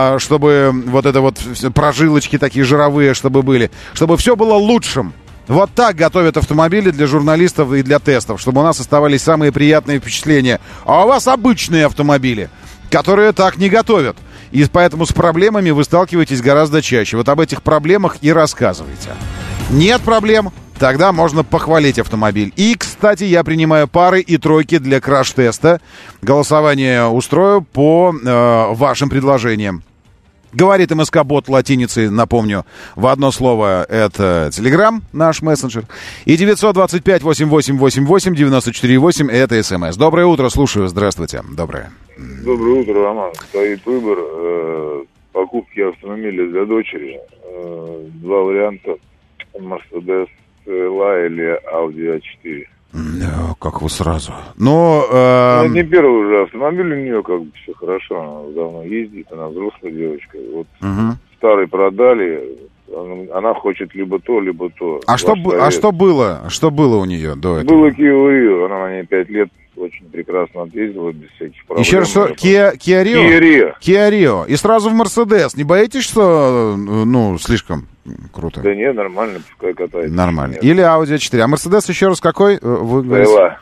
чтобы вот это вот прожилочки такие жировые, чтобы были, чтобы все было лучшим. Вот так готовят автомобили для журналистов и для тестов, чтобы у нас оставались самые приятные впечатления. А у вас обычные автомобили, которые так не готовят. И поэтому с проблемами вы сталкиваетесь гораздо чаще. Вот об этих проблемах и рассказывайте. Нет проблем? Тогда можно похвалить автомобиль. И, кстати, я принимаю пары и тройки для краш-теста. Голосование устрою по э, вашим предложениям. Говорит МСК-бот латиницей, напомню, в одно слово, это Telegram, наш мессенджер. И девятьсот двадцать пять восемь восемь восемь восемь девяносто четыре восемь, это СМС. Доброе утро, слушаю, здравствуйте. Доброе. Доброе утро, Роман. Стоит выбор э, покупки автомобиля для дочери. Э, два варианта, Mercedes эл а или Audi а четыре. Да, как вы сразу. Но, э... ну, не первый уже автомобиль у нее, как бы все хорошо, она давно ездит, она взрослая девочка. Вот угу. Старый продали, она, она хочет либо то, либо то. А что, а что было? Что было у нее до этого? Было Kia Rio, она на ней пять лет очень прекрасно отъездила, без всяких проблем. Еще раз, что? Kia, Kia Rio? Kia Rio. Kia Rio. И сразу в Mercedes. Не боитесь, что, ну, слишком круто? Да нет, нормально, пускай катается. Нормально. Нет. Или Audi а четыре. А Mercedes еще раз какой? Вы говорите? эл а.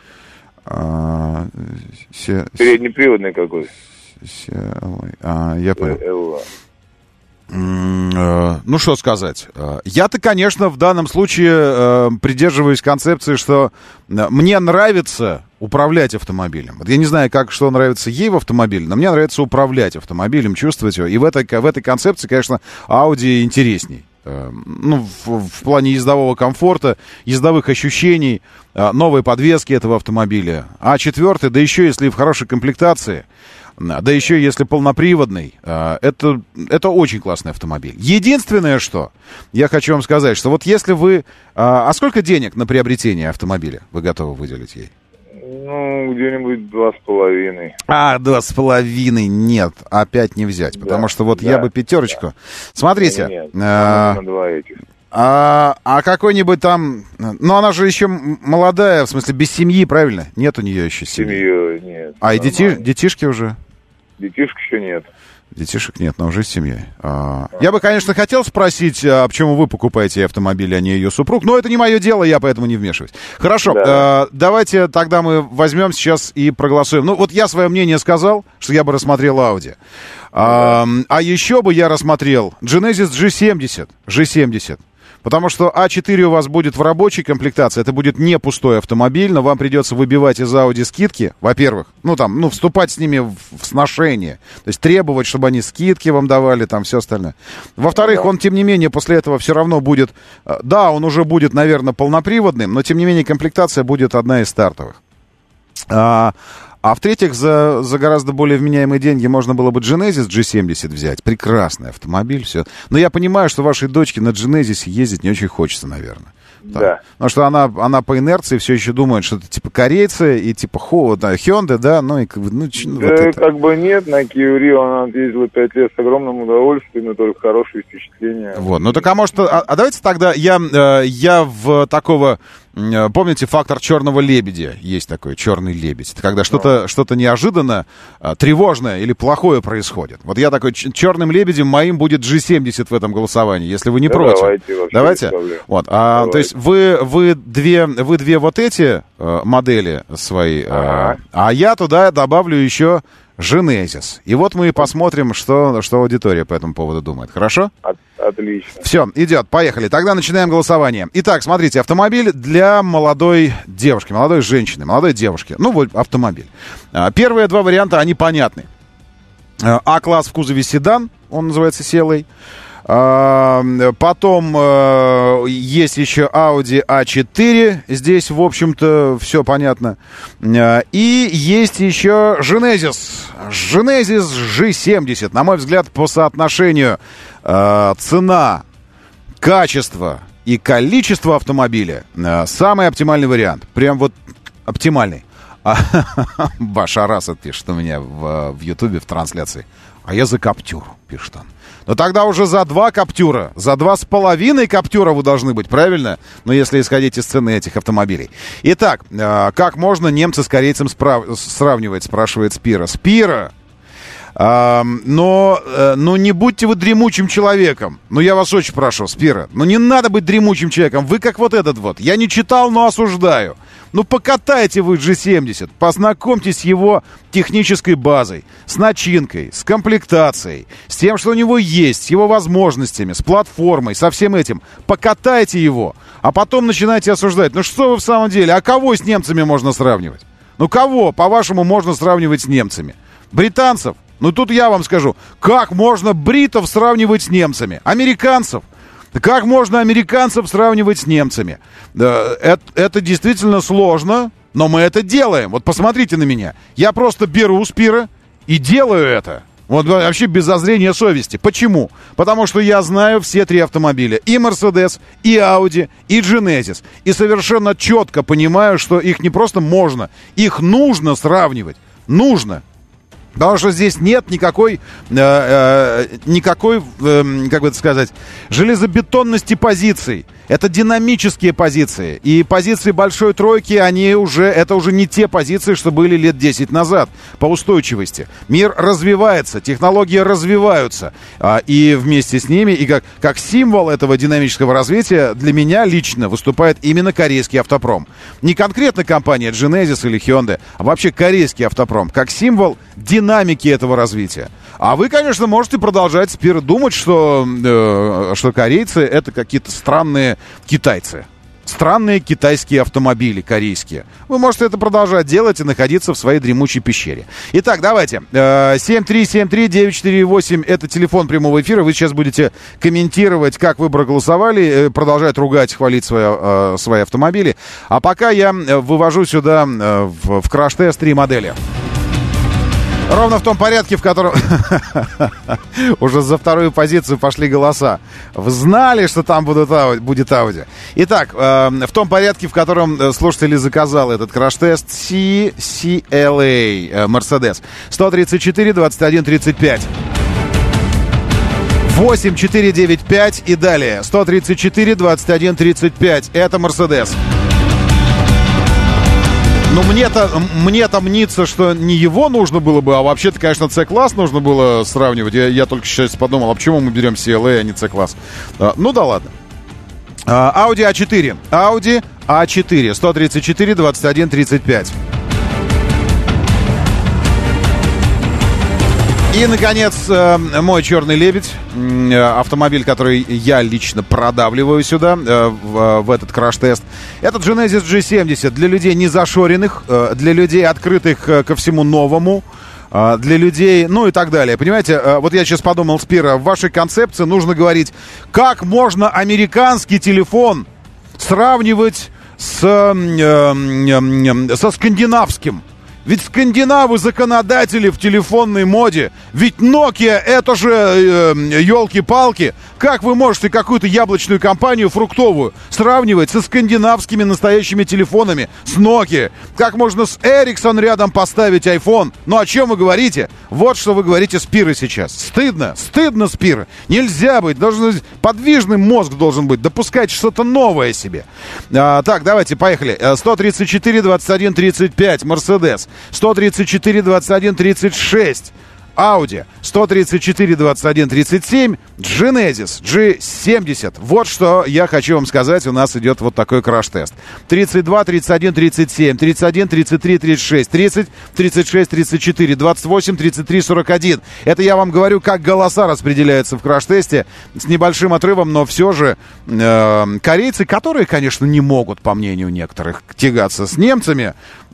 А, се, переднеприводный какой? Се, а, я понял. эл а. Ну, что сказать. Я-то, конечно, в данном случае придерживаюсь концепции, что мне нравится управлять автомобилем. Вот я не знаю, как, что нравится ей в автомобиле, но мне нравится управлять автомобилем, чувствовать его. И в этой, в этой концепции, конечно, Audi интересней. Ну, в, в плане ездового комфорта, ездовых ощущений, новой подвески этого автомобиля. а четыре, да еще если в хорошей комплектации. да еще если полноприводный, это, это очень классный автомобиль. Единственное, что я хочу вам сказать, что вот если вы... А сколько денег на приобретение автомобиля вы готовы выделить ей? Ну, где-нибудь два с половиной. А, два с половиной нет, опять не взять, потому да, что вот да, я бы пятерочку... Да. Смотрите... Нет, а, на два этих. А, а какой-нибудь там... Ну, она же еще молодая, в смысле, без семьи, правильно? Нет у нее еще семьи. Семьи нет. А и дети, детишки уже? Детишек еще нет. Детишек нет, но уже с семьей. А, я бы, конечно, хотел спросить, а почему вы покупаете автомобиль, а не ее супруг, но это не мое дело, я поэтому не вмешиваюсь. Хорошо, да. а, давайте тогда мы возьмем сейчас и проголосуем. Ну, вот я свое мнение сказал, что я бы рассмотрел Audi. А, да. а еще бы я рассмотрел Genesis джи семьдесят. джи семьдесят. Потому что а четыре у вас будет в рабочей комплектации, это будет не пустой автомобиль, но вам придется выбивать из Audi скидки, во-первых, ну там, ну вступать с ними в, в сношение, то есть требовать, чтобы они скидки вам давали, там все остальное. Во-вторых, он, тем не менее, после этого все равно будет, да, он уже будет, наверное, полноприводным, но, тем не менее, комплектация будет одна из стартовых. А, а в-третьих, за, за гораздо более вменяемые деньги можно было бы Genesis джи семьдесят взять. Прекрасный автомобиль, все. Но я понимаю, что вашей дочке на Genesis ездить не очень хочется, наверное. Да. Так. Потому что она, она по инерции все еще думает, что это типа корейцы и типа хо, да, Hyundai, да, ну и как бы, ну, да, вот это. Как бы нет, на Kia Rio она ездила пять лет с огромным удовольствием, но только хорошие впечатления. Вот, ну так а может, а, а давайте тогда я, я в такого... Помните, фактор черного лебедя? Есть такой черный лебедь. Это когда что-то, ну. что-то неожиданно тревожное или плохое происходит. Вот я такой черным лебедем моим будет джи семьдесят в этом голосовании, если вы не да против. Давайте. Давайте? Вот. А, давайте. То есть вы, вы, две, вы две вот эти э, модели свои, ага. э, а я туда добавлю еще Genesis. И вот мы и посмотрим, что, что аудитория по этому поводу думает. Хорошо? От, отлично. Все, идет, поехали. Тогда начинаем голосование. Итак, смотрите, автомобиль для молодой девушки, молодой женщины, молодой девушки. Ну, вот автомобиль. Первые два варианта, они понятны. А-класс в кузове седан, он называется Селой. Потом э, есть еще Audi а четыре. Здесь, в общем-то, все понятно. И есть еще Genesis. Genesis джи семьдесят. На мой взгляд, по соотношению э, цена, качество и количество автомобиля э, самый оптимальный вариант. Прям вот оптимальный. Башар Асад пишет у меня в, в Ютубе в трансляции. А я за Каптюр, пишет он. Но тогда уже за два Каптюра, за два с половиной Каптюра вы должны быть, правильно? Ну, если исходить из цены этих автомобилей. Итак, э, как можно немца с корейцем справ... сравнивать, спрашивает Спира. Спира, э, но, э, но не будьте вы дремучим человеком. Ну, я вас очень прошу, Спира, ну не надо быть дремучим человеком. Вы как вот этот вот. Я не читал, но осуждаю. Ну, покатайте вы джи семьдесят, познакомьтесь с его технической базой, с начинкой, с комплектацией, с тем, что у него есть, с его возможностями, с платформой, со всем этим. Покатайте его, а потом начинайте осуждать. Ну, что вы в самом деле, а кого с немцами можно сравнивать? Ну, кого, по-вашему, можно сравнивать с немцами? Британцев? Ну, тут я вам скажу, как можно бритов сравнивать с немцами? Американцев? Как можно американцев сравнивать с немцами? Это, это действительно сложно, но мы это делаем. Вот посмотрите на меня. Я просто беру Спира и делаю это. Вот вообще без зазрения совести. Почему? Потому что я знаю все три автомобиля. И Mercedes, и Audi, и Genesis. И совершенно четко понимаю, что их не просто можно, их нужно сравнивать. Нужно. Потому что здесь нет никакой, э, э, никакой, э, как бы это сказать, железобетонности позиций. Это динамические позиции. И позиции большой тройки, они уже, это уже не те позиции, что были лет десять назад по устойчивости. Мир развивается, технологии развиваются. А, и вместе с ними, и как, как символ этого динамического развития, для меня лично выступает именно корейский автопром. Не конкретно компания Genesis или Hyundai, а вообще корейский автопром, как символ динамики этого развития. А вы, конечно, можете продолжать теперь думать, что, э, что корейцы — это какие-то странные китайцы. Странные китайские автомобили корейские. Вы можете это продолжать делать и находиться в своей дремучей пещере. Итак, давайте. семь три семь три девять четыре восемь это телефон прямого эфира. Вы сейчас будете комментировать, как вы проголосовали, продолжать ругать, хвалить свои, свои автомобили. А пока я вывожу сюда в, в краш-тест три модели. Ровно в том порядке, в котором уже за вторую позицию пошли голоса. Вы знали, что там будут ауди, будет Audi. Итак, э, в том порядке, в котором слушатели заказал этот краш-тест, си си эл эй, э, Mercedes. сто тридцать четыре двадцать один тридцать пять. восемь четыре девять пять и далее. сто тридцать четыре двадцать один тридцать пять. Это Mercedes. Ну, мне-то, мне-то мнится, что не его нужно было бы, а вообще-то, конечно, C-класс нужно было сравнивать. Я, я только сейчас подумал, а почему мы берем си эл эй, а не C-класс? А, ну да ладно. А, Audi а четыре. Audi а четыре. сто тридцать четыре двадцать один тридцать пять. И, наконец, мой черный лебедь, автомобиль, который я лично продавливаю сюда, в, в этот краш-тест. Это Genesis джи семьдесят для людей незашоренных, для людей, открытых ко всему новому, для людей, ну и так далее. Понимаете, вот я сейчас подумал, Спира, в вашей концепции нужно говорить, как можно американский телефон сравнивать с, со скандинавским. Ведь скандинавы законодатели в телефонной моде. Ведь Nokia это же э, елки-палки. Как вы можете какую-то яблочную компанию фруктовую сравнивать со скандинавскими настоящими телефонами, с Nokia? Как можно с Ericsson рядом поставить iPhone? Ну о чем вы говорите? Вот что вы говорите, Спира, сейчас. Стыдно, стыдно, Спира. Нельзя быть, должен быть подвижный мозг должен быть, допускать что-то новое себе. А, так, давайте, поехали. сто тридцать четыре двадцать один тридцать пять, Mercedes. сто тридцать четыре двадцать один тридцать шесть, Audi. сто тридцать четыре двадцать один тридцать семь, Genesis джи семьдесят. Вот что я хочу вам сказать. У нас идет вот такой краш-тест. тридцать два тридцать один тридцать семь, тридцать один тридцать три тридцать шесть, тридцать тридцать шесть тридцать четыре, двадцать восемь тридцать три сорок один. Это я вам говорю, как голоса распределяются в краш-тесте. С небольшим отрывом, но все же э, корейцы, которые, конечно, не могут, по мнению некоторых, тягаться с немцами,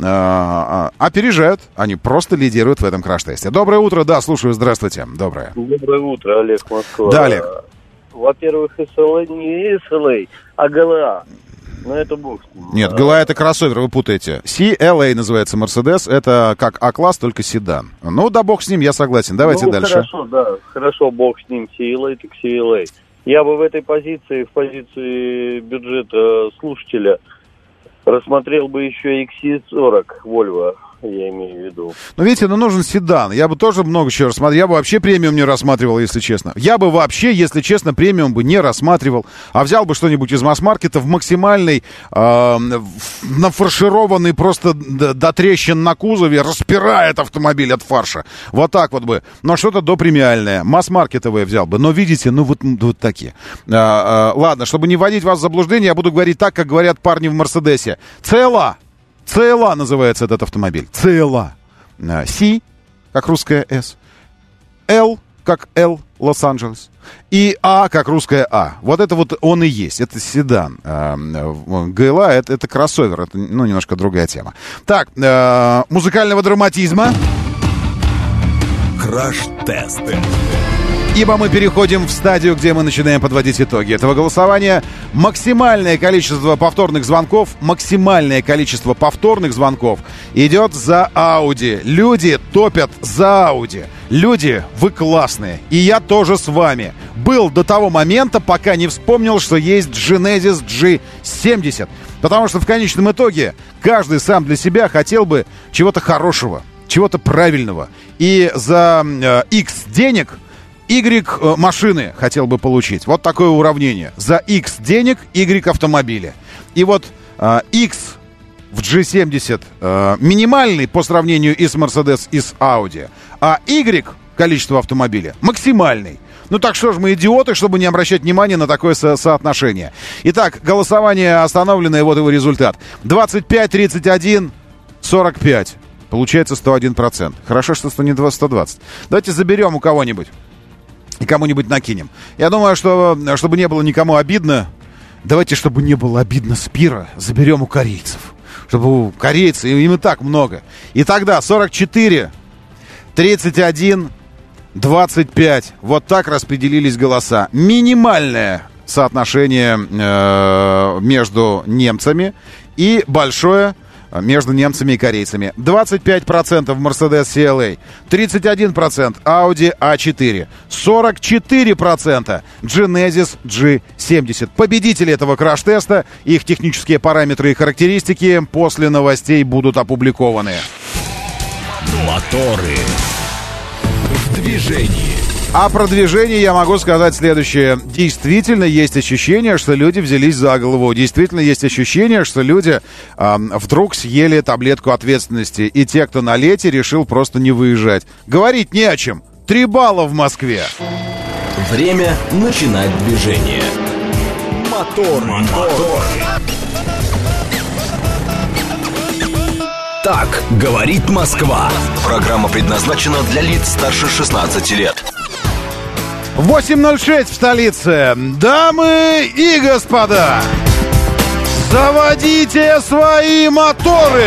э, опережают. Они просто лидируют в этом краш-тесте. Доброе утро. Да, слушаю. Здравствуйте. Доброе. Доброе утро, Олег, Москва. Да, Олег. Во-первых, эс эл эй не эс эл эй, а джи эл эй. Но это бог с ним. Нет, джи эл эй это кроссовер, вы путаете. си эл эй называется Mercedes, это как А-класс, только седан. Ну да, бог с ним, я согласен. Давайте ну, дальше. Хорошо, да, хорошо, бог с ним, си эл эй, так си эл эй. Я бы в этой позиции, в позиции бюджета слушателя, рассмотрел бы еще икс си сорок Volvo. Я имею в виду. Ну, видите, ну нужен седан. Я бы тоже много чего рассматривал. Я бы вообще премиум не рассматривал, если честно. Я бы вообще, если честно, премиум бы не рассматривал. А взял бы что-нибудь из масс-маркета в максимальной, э, нафаршированный просто до, до трещин на кузове, распирает автомобиль от фарша. Вот так вот бы. Но что-то допремиальное. Масс-маркетовое взял бы. Но видите, ну вот, вот такие. А, а, ладно, чтобы не вводить вас в заблуждение, я буду говорить так, как говорят парни в Мерседесе. Цела! си эл эй называется этот автомобиль. си эл эй. C, как русская S. L, как L, Лос-Анджелес. И А, как русская А. Вот это вот он и есть. Это седан. джи эл эй это, это кроссовер. Это, ну, немножко другая тема. Так, э, музыкального драматизма. Краш-тест. Ибо мы переходим в стадию, где мы начинаем подводить итоги этого голосования. Максимальное количество повторных звонков, максимальное количество повторных звонков идет за Audi. Люди топят за Audi. Люди, вы классные. И я тоже с вами. Был до того момента, пока не вспомнил, что есть Genesis джи семьдесят. Потому что в конечном итоге каждый сам для себя хотел бы чего-то хорошего, чего-то правильного. И за э, X денег... Y машины хотел бы получить. Вот такое уравнение. За X денег, Y автомобиля. И вот э, X в джи семьдесят э, минимальный по сравнению и с Mercedes, и с Audi. А Y, количество автомобиля, максимальный. Ну так что ж, мы идиоты, чтобы не обращать внимания на такое со- соотношение. Итак, голосование остановлено, и вот его результат. двадцать пять тридцать один сорок пять. Получается сто один процент. Хорошо, что не сто двадцать. Давайте заберем у кого-нибудь. И кому-нибудь накинем. Я думаю, что, чтобы не было никому обидно, давайте, чтобы не было обидно Спира, заберем у корейцев. Чтобы у корейцев, им и так много. И тогда сорок четыре, тридцать один, двадцать пять. Вот так распределились голоса. Минимальное соотношение э, между немцами и большое между немцами и корейцами. двадцать пять процентов Mercedes си эл эй, тридцать один процент Audi а четыре, сорок четыре процента Genesis джи семьдесят. Победители этого краш-теста, их технические параметры и характеристики после новостей будут опубликованы. Моторы в движении. А про движение я могу сказать следующее. Действительно есть ощущение, что люди взялись за голову. Действительно есть ощущение, что люди э, вдруг съели таблетку ответственности. И те, кто на лете, решил просто не выезжать. Говорить не о чем. Три балла в Москве. Время начинать движение. Мотор, мотор. Так говорит Москва. Программа предназначена для лиц старше шестнадцати лет. восемь ноль шесть в столице. Дамы и господа, заводите свои моторы!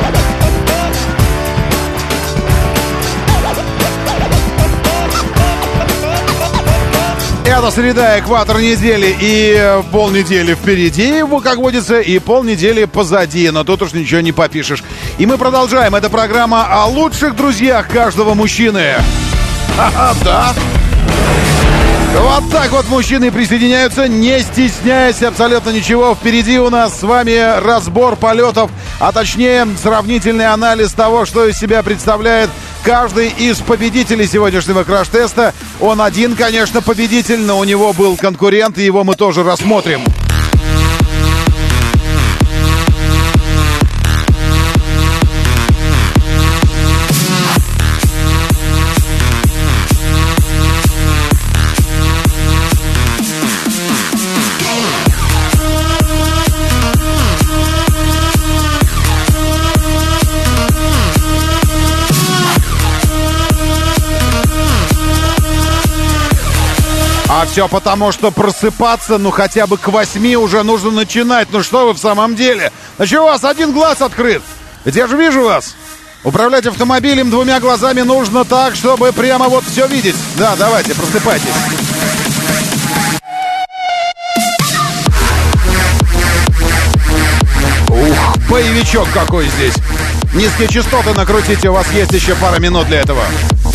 Это среда, экватор недели, и полнедели впереди, как водится, и полнедели позади, но тут уж ничего не попишешь. И мы продолжаем. Это программа о лучших друзьях каждого мужчины. Ха-ха, да. Вот так вот мужчины присоединяются, не стесняясь абсолютно ничего. Впереди у нас с вами разбор полетов, а точнее сравнительный анализ того, что из себя представляет каждый из победителей сегодняшнего краш-теста. Он один, конечно, победитель, но у него был конкурент, и его мы тоже рассмотрим. А все потому, что просыпаться, ну, хотя бы к восьми уже нужно начинать. Ну, что вы в самом деле? А что у вас один глаз открыт? Ведь я же вижу вас. Управлять автомобилем двумя глазами нужно так, чтобы прямо вот все видеть. Да, давайте, просыпайтесь. Ух, боевичок какой здесь. Низкие частоты накрутите, у вас есть еще пара минут для этого.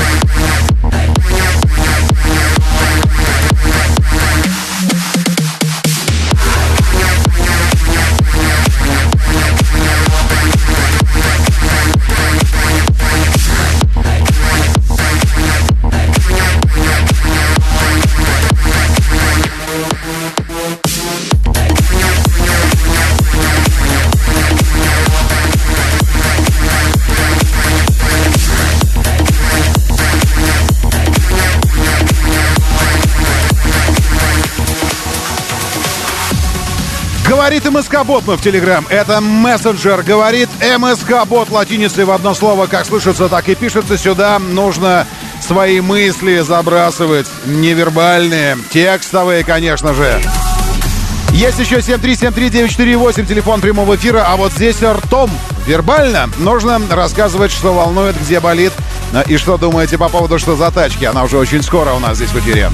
Говорит МСК-бот в Телеграм. Это мессенджер. Говорит МСК-бот латиницей в одно слово. Как слышится, так и пишется. Сюда нужно свои мысли забрасывать. Невербальные, текстовые, конечно же. Есть еще семь три семь три девять четыре восемь, телефон прямого эфира. А вот здесь ртом, вербально, нужно рассказывать, что волнует, где болит. И что думаете по поводу «Что за тачки». Она уже очень скоро у нас здесь в эфире.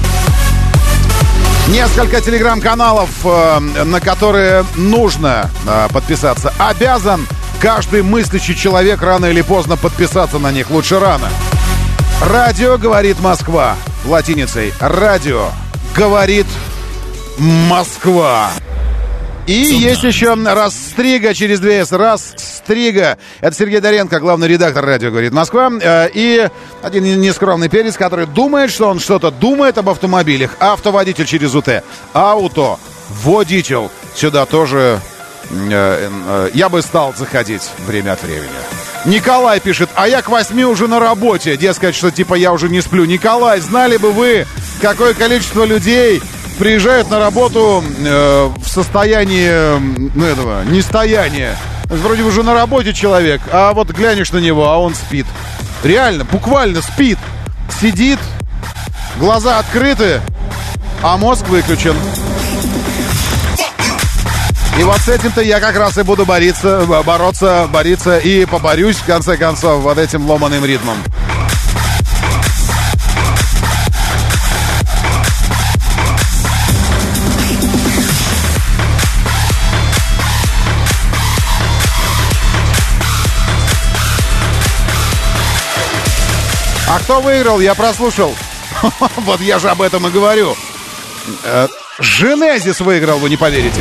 Несколько телеграм-каналов, на которые нужно подписаться. Обязан каждый мыслящий человек рано или поздно подписаться на них. Лучше рано. Радио говорит Москва. Латиницей. Радио говорит Москва. И Сюда. Есть еще Расстрига через две эс. Расстрига. Это Сергей Доренко, главный редактор радио «Говорит Москва». И один нескромный перец, который думает, что он что-то думает об автомобилях. Автоводитель через УТ. Ауто. Водитель. Сюда тоже я бы стал заходить время от времени. Николай пишет: а я к восьми уже на работе. Дескать, что типа я уже не сплю. Николай, знали бы вы, какое количество людей приезжают на работу э, в состоянии, ну, этого, нестояния. Вроде уже на работе человек, а вот глянешь на него, а он спит. Реально, буквально спит. Сидит, глаза открыты, а мозг выключен. И вот с этим-то я как раз и буду бороться, бороться, бороться и поборюсь, в конце концов, вот этим ломаным ритмом. А кто выиграл, я прослушал. Вот я же об этом и говорю. Genesis выиграл, вы не поверите.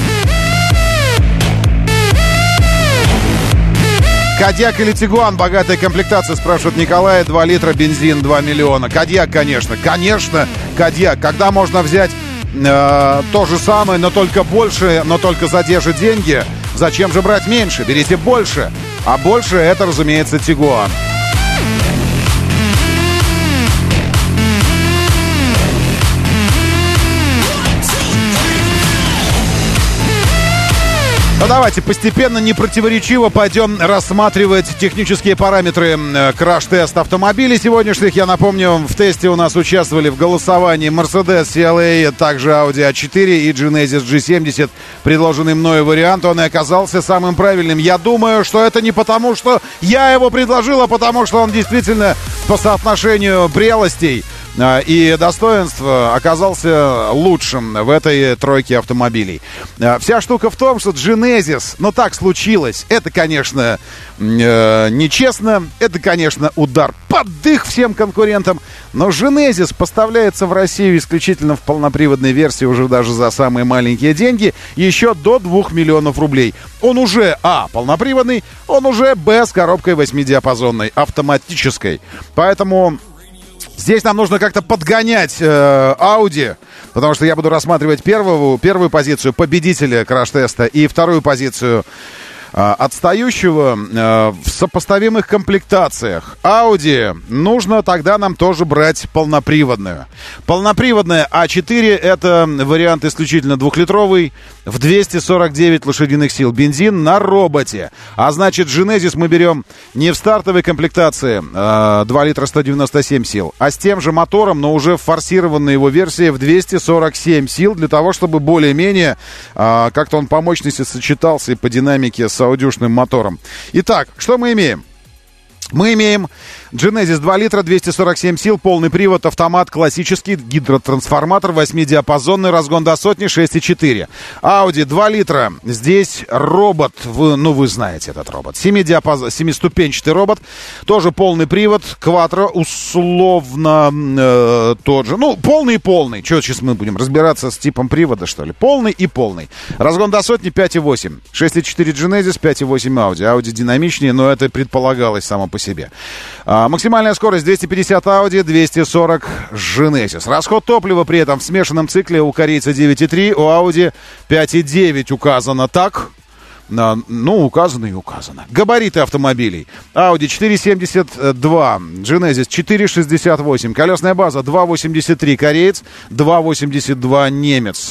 Кодиак или Тигуан? Богатая комплектация, спрашивает Николай. два литра, бензин, два миллиона. Кодиак, конечно. Конечно, Кодиак. Когда можно взять э, то же самое, но только больше, но только за те же деньги? Зачем же брать меньше? Берите больше. А больше это, разумеется, Тигуан. Ну давайте постепенно, непротиворечиво пойдем рассматривать технические параметры краш-теста автомобилей сегодняшних. Я напомню, в тесте у нас участвовали в голосовании Mercedes си эл эй, также Audi а четыре и Genesis джи семьдесят. Предложенный мною вариант, он и оказался самым правильным. Я думаю, что это не потому, что я его предложил, а потому, что он действительно по соотношению прелостей и достоинства оказался лучшим в этой тройке автомобилей. Вся штука в том, что Genesis, ну так случилось, это, конечно, э, нечестно, это, конечно, удар под дых всем конкурентам, но Genesis поставляется в Россию исключительно в полноприводной версии уже даже за самые маленькие деньги, еще до двух миллионов рублей. Он уже, а, полноприводный, он уже, б, с коробкой восьмидиапазонной, автоматической. Поэтому здесь нам нужно как-то подгонять э, Audi, потому что я буду рассматривать первую, первую позицию победителя краш-теста и вторую позицию э, отстающего э, в сопоставимых комплектациях. Audi нужно тогда нам тоже брать полноприводную. Полноприводная а четыре — это вариант исключительно двухлитровый, в двести сорок девять лошадиных сил, бензин на роботе. А значит, Genesis мы берем не в стартовой комплектации э, два литра сто девяносто семь сил, а с тем же мотором, но уже в форсированной его версии в двести сорок семь сил, для того, чтобы более-менее э, как-то он по мощности сочетался и по динамике с аудюшным мотором. Итак, что мы имеем? Мы имеем Genesis два литра, двести сорок семь сил, полный привод, автомат, классический, гидротрансформатор, восьмидиапазонный, разгон до сотни, шесть и четыре. Audi два литра, здесь робот, вы, ну вы знаете этот робот, семидиапаз... семиступенчатый робот, тоже полный привод, кватро, условно э, тот же, ну полный и полный, что сейчас мы будем разбираться с типом привода, что ли, полный и полный. Разгон до сотни пять и восемь, шесть и четыре Genesis, пять и восемь Audi. Audi динамичнее, но это предполагалось само по себе. А, максимальная скорость двести пятьдесят Audi, двести сорок Genesis. Расход топлива при этом в смешанном цикле у корейца девять и три, у Audi пять и девять указано так. Ну, указано и указано. Габариты автомобилей. Audi четыре семьдесят два, Genesis четыре шестьдесят восемь. Колесная база два восемьдесят три кореец, два восемьдесят два немец.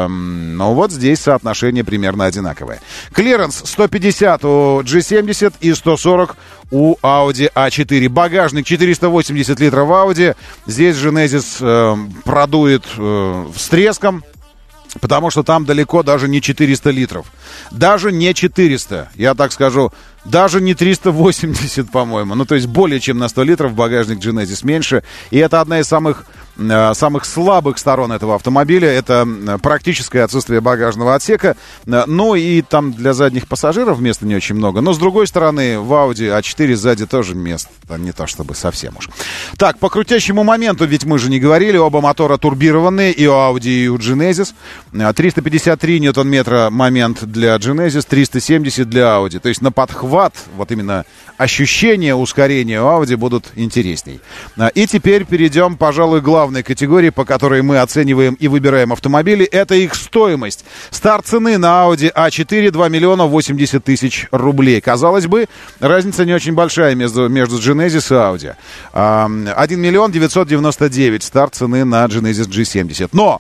Ну, вот здесь соотношение примерно одинаковое. Клиренс сто пятьдесят у джи семьдесят и сто сорок у Audi а четыре. Багажник четыреста восемьдесят литров в Audi. Здесь Genesis э, продует э, с треском, потому что там далеко даже не четыреста литров. Даже не четыреста, я так скажу. Даже не триста восемьдесят, по-моему. Ну, то есть более чем на сто литров багажник Genesis меньше. И это одна из самых, э, самых слабых сторон этого автомобиля. Это практическое отсутствие багажного отсека. Ну, и там для задних пассажиров места не очень много. Но, с другой стороны, в Audi а четыре сзади тоже мест. Не то чтобы совсем уж. Так, по крутящему моменту, ведь мы же не говорили, оба мотора турбированные и у Audi, и у Genesis. триста пятьдесят три ньютон-метра момент для Genesis, триста семьдесят для Audi. То есть на подхват, вот именно ощущения ускорения у Audi будут интересней. И теперь перейдем, пожалуй, к главной категории, по которой мы оцениваем и выбираем автомобили. Это их стоимость. Старт цены на Audi а четыре два миллиона восемьдесят тысяч рублей. Казалось бы, разница не очень большая между, между Genesis и Audi. один миллион девятьсот девяносто девять старт цены на Genesis джи семьдесят. Но,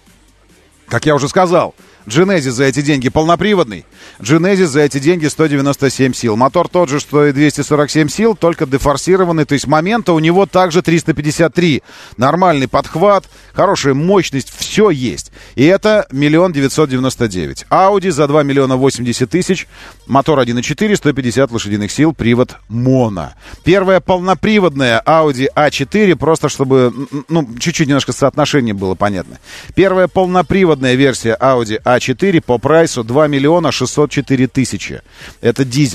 как я уже сказал, Genesis за эти деньги полноприводный. Genesis за эти деньги сто девяносто семь сил. Мотор тот же, что и двести сорок семь сил, только дефорсированный. То есть момента у него также триста пятьдесят три. Нормальный подхват, хорошая мощность, все есть. И это миллион девятьсот девяносто девять. Audi за два миллиона восемьдесят тысяч. Мотор один и четыре, сто пятьдесят лошадиных сил, привод моно. Первая полноприводная Audi а четыре, просто чтобы, ну, чуть-чуть немножко соотношение было понятно. Первая полноприводная версия Audi а четыре по прайсу два миллиона шестьсот четыре тысячи. Это дизель.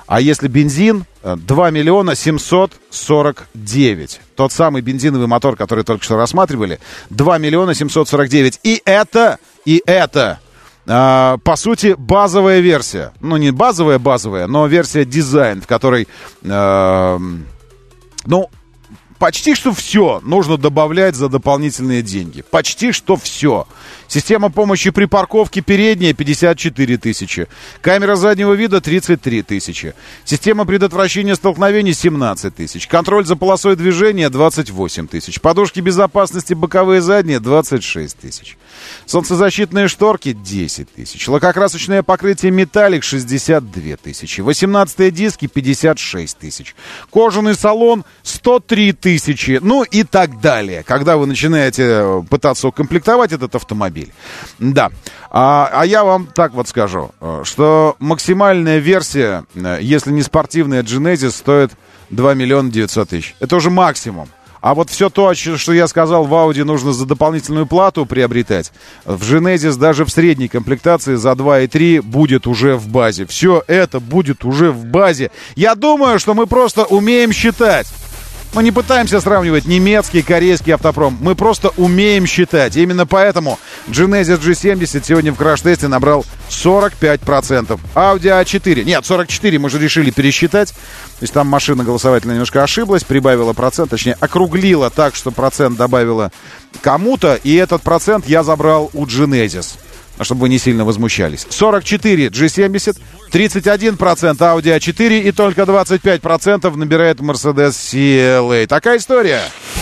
А если бензин, два миллиона семьсот сорок девять. Тот самый бензиновый мотор, который только что рассматривали, два миллиона семьсот сорок девять. И это, и это, э, по сути, базовая версия. Ну, не базовая-базовая, но версия дизайн, в которой, э, ну, почти что все нужно добавлять за дополнительные деньги. Почти что все. Система помощи при парковке передняя пятьдесят четыре тысячи. Камера заднего вида тридцать три тысячи. Система предотвращения столкновений семнадцать тысяч. Контроль за полосой движения двадцать восемь тысяч. Подушки безопасности боковые и задние двадцать шесть тысяч. Солнцезащитные шторки десять тысяч. Лакокрасочное покрытие металлик шестьдесят две тысячи. восемнадцатые диски пятьдесят шесть тысяч. Кожаный салон сто три тысячи. Ну и так далее. Когда вы начинаете пытаться укомплектовать этот автомобиль. Да. А, а я вам так вот скажу, что максимальная версия, если не спортивная Genesis, стоит два миллиона девятьсот тысяч. Это уже максимум. А вот все то, что я сказал, в Audi нужно за дополнительную плату приобретать, в Genesis даже в средней комплектации за два и три будет уже в базе. Все это будет уже в базе. Я думаю, что мы просто умеем считать. Мы не пытаемся сравнивать немецкий, корейский автопром. Мы просто умеем считать. Именно поэтому Genesis джи семьдесят сегодня в краш-тесте набрал сорок пять процентов. Audi а четыре. Нет, сорок четыре мы же решили пересчитать. То есть там машина голосовательно немножко ошиблась, прибавила процент, точнее округлила так, что процент добавила кому-то. И этот процент я забрал у Genesis, чтобы вы не сильно возмущались. сорок четыре джи семьдесят, тридцать один процент Audi а четыре и только двадцать пять процентов набирает Mercedes си эл эй. Такая история.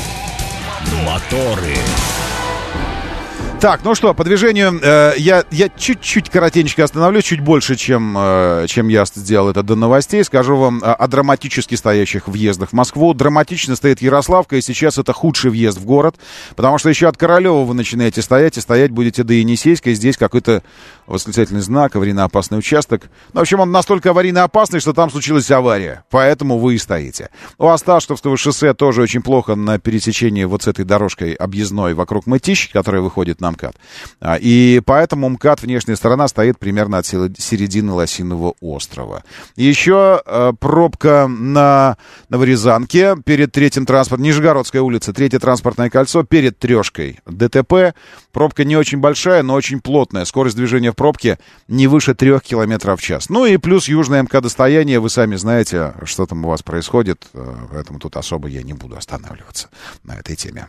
Моторы. Так, ну что, по движению э, я, я чуть-чуть коротенько остановлюсь, чуть больше, чем, э, чем я сделал это до новостей. Скажу вам о, о драматически стоящих въездах в Москву. Драматично стоит Ярославка, и сейчас это худший въезд в город, потому что еще от Королева вы начинаете стоять, и стоять будете до Енисейска, и здесь какой-то восклицательный знак, аварийно-опасный участок. Ну, в общем, он настолько аварийно-опасный, что там случилась авария, поэтому вы и стоите. У Осташковского шоссе тоже очень плохо на пересечении вот с этой дорожкой объездной вокруг Мытищ, которая выходит на МКАД. И поэтому МКАД, внешняя сторона, стоит примерно от середины Лосиного острова. И еще э, пробка на Новорязанке перед третьим транспортом, Нижегородская улица, третье транспортное кольцо, перед трешкой ДТП. Пробка не очень большая, но очень плотная. Скорость движения в пробке не выше трех километров в час. Ну и плюс южное МКАД-достояние. Вы сами знаете, что там у вас происходит. Поэтому тут особо я не буду останавливаться на этой теме.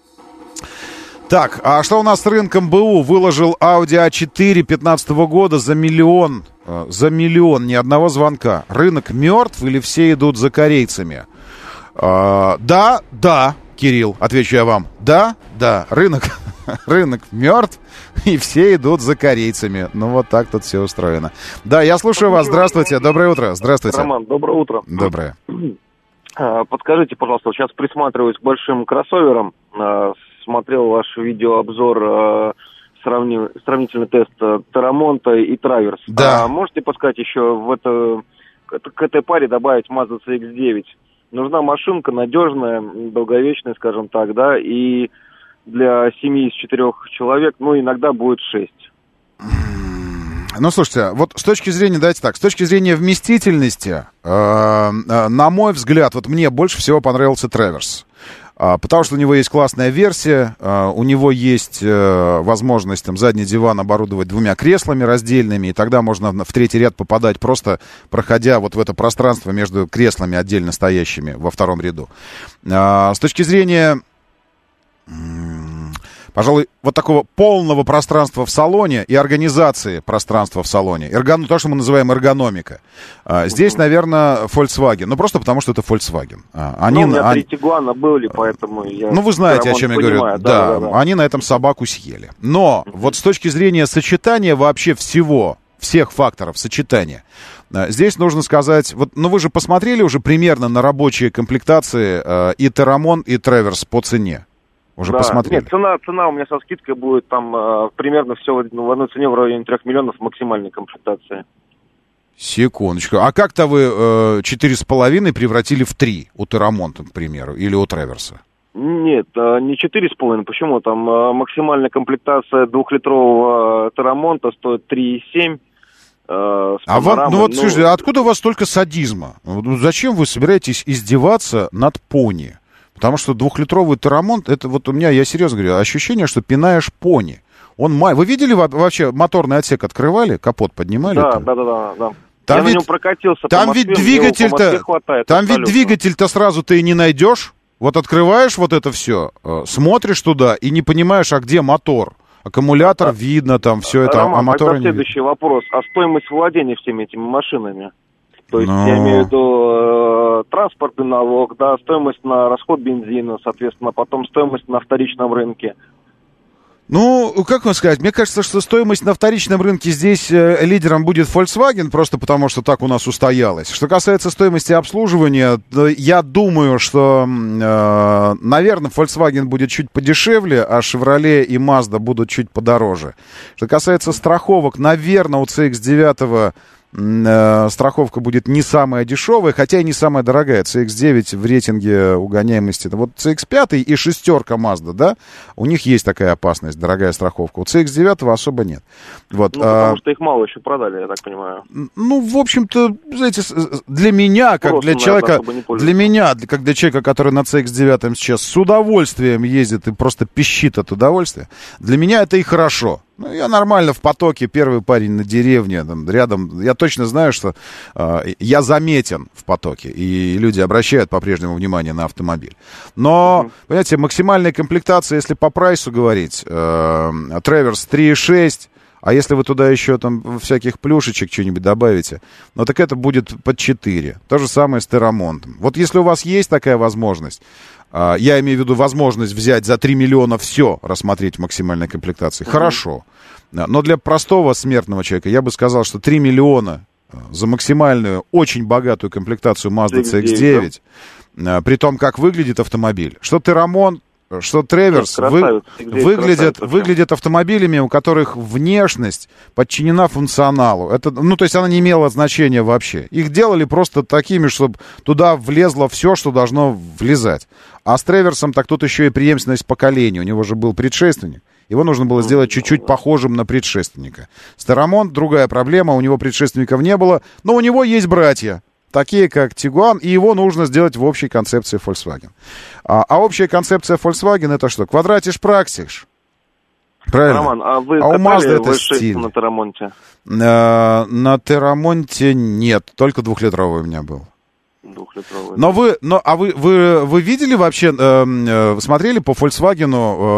Так, а что у нас с рынком БУ? Выложил Audi а четыре пятнадцатого года за миллион, э, за миллион, ни одного звонка. Рынок мертв или все идут за корейцами? Э, да, да, Кирилл, отвечу я вам. Да, да, рынок, рынок мертв, и все идут за корейцами. Ну, вот так тут все устроено. Да, я слушаю вас. Здравствуйте, доброе утро. Здравствуйте. Роман, доброе утро. Доброе. Подскажите, пожалуйста, сейчас присматриваюсь к большим кроссоверам. Смотрел ваш видеообзор, э, сравни, сравнительный тест э, Тарамонта и Траверс. Да. А можете подсказать еще в это, к, к этой паре добавить Mazda си икс девять? Нужна машинка надежная, долговечная, скажем так, да, и для семьи из четырех человек, ну, иногда будет шесть. Ну, слушайте, вот с точки зрения, давайте так, с точки зрения вместительности, э, э, на мой взгляд, вот мне больше всего понравился Траверс. Потому что у него есть классная версия, у него есть возможность там задний диван оборудовать двумя креслами раздельными, и тогда можно в третий ряд попадать, просто проходя вот в это пространство между креслами отдельно стоящими во втором ряду. С точки зрения, пожалуй, вот такого полного пространства в салоне и организации пространства в салоне, эргон... то, что мы называем эргономика. Здесь, наверное, Volkswagen. Ну, просто потому, что это Volkswagen. Они, ну, у меня они... три Тигуана были, поэтому я... Ну, вы знаете, о чем я понимаю. говорю. Да, да, да, да. Они на этом собаку съели. Но uh-huh. вот с точки зрения сочетания вообще всего, всех факторов сочетания, здесь нужно сказать, вот, ну вы же посмотрели уже примерно на рабочие комплектации э, и Terramon, и Traverse по цене. Уже да. посмотрели. Нет, цена, цена у меня со скидкой будет там э, примерно все в, в одной цене в районе трех миллионов максимальной комплектации. Секундочку. А как-то вы четыре с половиной превратили в три у Террамонта, к примеру, или у Траверса? Нет, не четыре с половиной. Почему? Там максимальная комплектация двухлитрового Террамонта стоит три и семь, Э, а вот, ну вот, ну... слушайте, откуда у вас столько садизма? Зачем вы собираетесь издеваться над пони? Потому что двухлитровый Терамон, это вот у меня, я серьезно говорю, ощущение, что пинаешь пони. Он май... Вы видели вообще моторный отсек открывали, капот поднимали? Да, там? да, да, да, да. Там я ведь, на нем прокатился там по Москве, ведь двигатель-то, хватает, там абсолютно. ведь двигатель-то сразу ты и не найдешь. Вот открываешь вот это все, смотришь туда и не понимаешь, а где мотор. Аккумулятор, а, видно там все это, Роман, а мотора не видно. Следующий вопрос. А стоимость владения всеми этими машинами? То есть Но... я имею в виду э, транспортный налог, да, стоимость на расход бензина, соответственно, потом стоимость на вторичном рынке. Ну, как вам сказать, мне кажется, что стоимость на вторичном рынке здесь э, лидером будет Volkswagen, просто потому что так у нас устоялось. Что касается стоимости обслуживания, я думаю, что, э, наверное, Volkswagen будет чуть подешевле, а Chevrolet и Mazda будут чуть подороже. Что касается страховок, наверное, у си икс девять э, страховка будет не самая дешевая, хотя и не самая дорогая. си икс девять в рейтинге угоняемости. Вот си икс пять и шестерка Mazda, да, у них есть такая опасность, дорогая страховка. У си икс девять особо нет. Вот, ну, потому а, что их мало еще продали, я так понимаю. Ну, в общем-то, знаете, для меня, как Просто, для человека, для меня, как для человека, который на си икс девять сейчас с удовольствием ездит и просто пищит от удовольствия, для меня это и хорошо. Ну, я нормально в потоке, первый парень на деревне, там, рядом. Я точно знаю, что э, я заметен в потоке, и люди обращают по-прежнему внимание на автомобиль. Но, mm-hmm. понимаете, максимальная комплектация, если по прайсу говорить, э, Traverse три и шесть, а если вы туда еще там всяких плюшечек что-нибудь добавите, ну так это будет под четыре. То же самое с Терамонтом. Вот если у вас есть такая возможность, я имею в виду возможность взять за три миллиона все, рассмотреть в максимальной комплектации. Mm-hmm. Хорошо. Но для простого смертного человека я бы сказал, что три миллиона за максимальную, очень богатую комплектацию Mazda си икс девять, да? При том, как выглядит автомобиль. Что Терамон, что Треверс вы, выглядят, выглядят автомобилями, у которых внешность подчинена функционалу. Это, ну, то есть она не имела значения вообще. Их делали просто такими, чтобы туда влезло все, что должно влезать. А с Треверсом так тут еще и преемственность поколений. У него же был предшественник. Его нужно было сделать чуть-чуть похожим на предшественника. С Терамон другая проблема, у него предшественников не было, но у него есть братья, такие как Тигуан, и его нужно сделать в общей концепции Volkswagen. А, а общая концепция Volkswagen это что? Квадратиш праксиш. Правильно? Роман, а вы а у Mazda это шесть стиль. На Терамонте? На, на Терамонте нет, только двухлитровый у меня был. Двухлитровый. Но вы, но, а вы, вы, вы видели вообще, э, э, смотрели по Volkswagen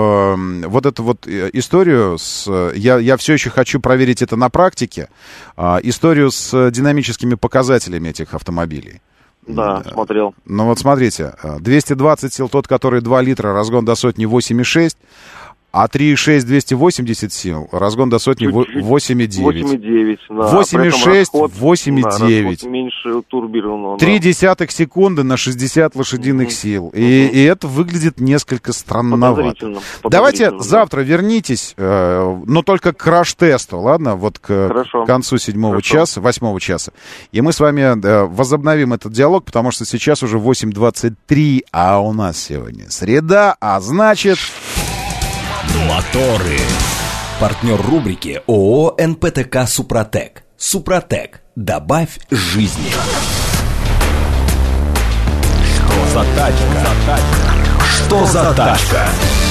э, вот эту вот историю с, я, я все еще хочу проверить это на практике, э, историю с динамическими показателями этих автомобилей. Да, э, смотрел. Ну вот смотрите, двести двадцать сил тот, который два литра, разгон до сотни восемь и шесть. А три и шесть двести восемьдесят сил, разгон до сотни восемь и девять. восемь и девять, да. восемь и шесть, восемь и девять. Да, меньше турбированного. Три десятых секунды на шестьдесят лошадиных mm-hmm. сил. И, mm-hmm. и это выглядит несколько странновато. Подозрительно. Давайте Подозрительно, завтра вернитесь, э, но только к краш-тесту, ладно? Вот к Хорошо. концу седьмого Хорошо. часа, восьмого часа. И мы с вами э, возобновим этот диалог, потому что сейчас уже восемь двадцать три, а у нас сегодня среда, а значит... Моторы. Партнер рубрики ООО эн пэ тэ ка «Супротек». «Супротек». Добавь жизни. Что за тачка? Что за тачка?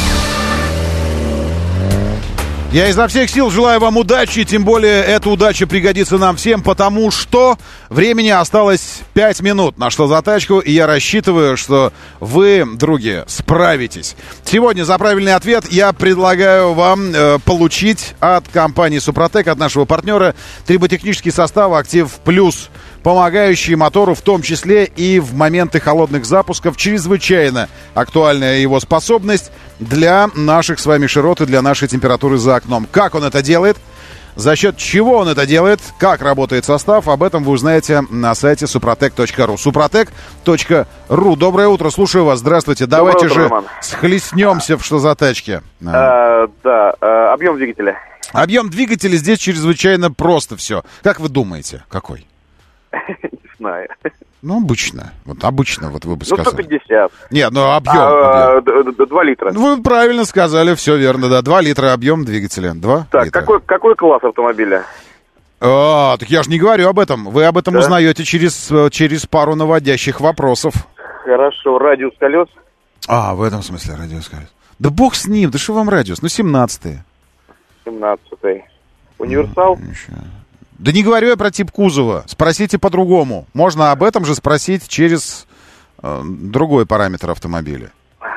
Я изо всех сил желаю вам удачи, тем более эта удача пригодится нам всем, потому что времени осталось пять минут на «Что за тачку», и я рассчитываю, что вы, други, справитесь. Сегодня за правильный ответ я предлагаю вам э, получить от компании «Супротек», от нашего партнера, триботехнический состав «Актив Плюс», помогающий мотору, в том числе и в моменты холодных запусков. Чрезвычайно актуальная его способность для наших с вами широт и для нашей температуры за окном. Как он это делает? За счет чего он это делает? Как работает состав? Об этом вы узнаете на сайте супротек точка ру. супротек точка ру. Доброе утро, слушаю вас. Здравствуйте. Доброе Давайте утро, же Роман. схлестнемся в «Что за тачки». А, да, а, объем двигателя. Объем двигателя здесь чрезвычайно просто все. Как вы думаете, какой? Не знаю. Ну, обычно. Вот обычно, вот вы бы ну, сказали. сто пятьдесят. Нет, ну объем. А, объем. два литра. Вы правильно сказали, все верно, да. два литра объем двигателя. два Так, литра. Какой, какой класс автомобиля? А, так я же не говорю об этом. Вы об этом Да? узнаете через, через пару наводящих вопросов. Хорошо, радиус колес. А, в этом смысле радиус колес. Да бог с ним, да что вам радиус? Ну, семнадцатый. семнадцатый. Универсал. Да не говорю я про тип кузова. Спросите по-другому. Можно об этом же спросить через э, другой параметр автомобиля.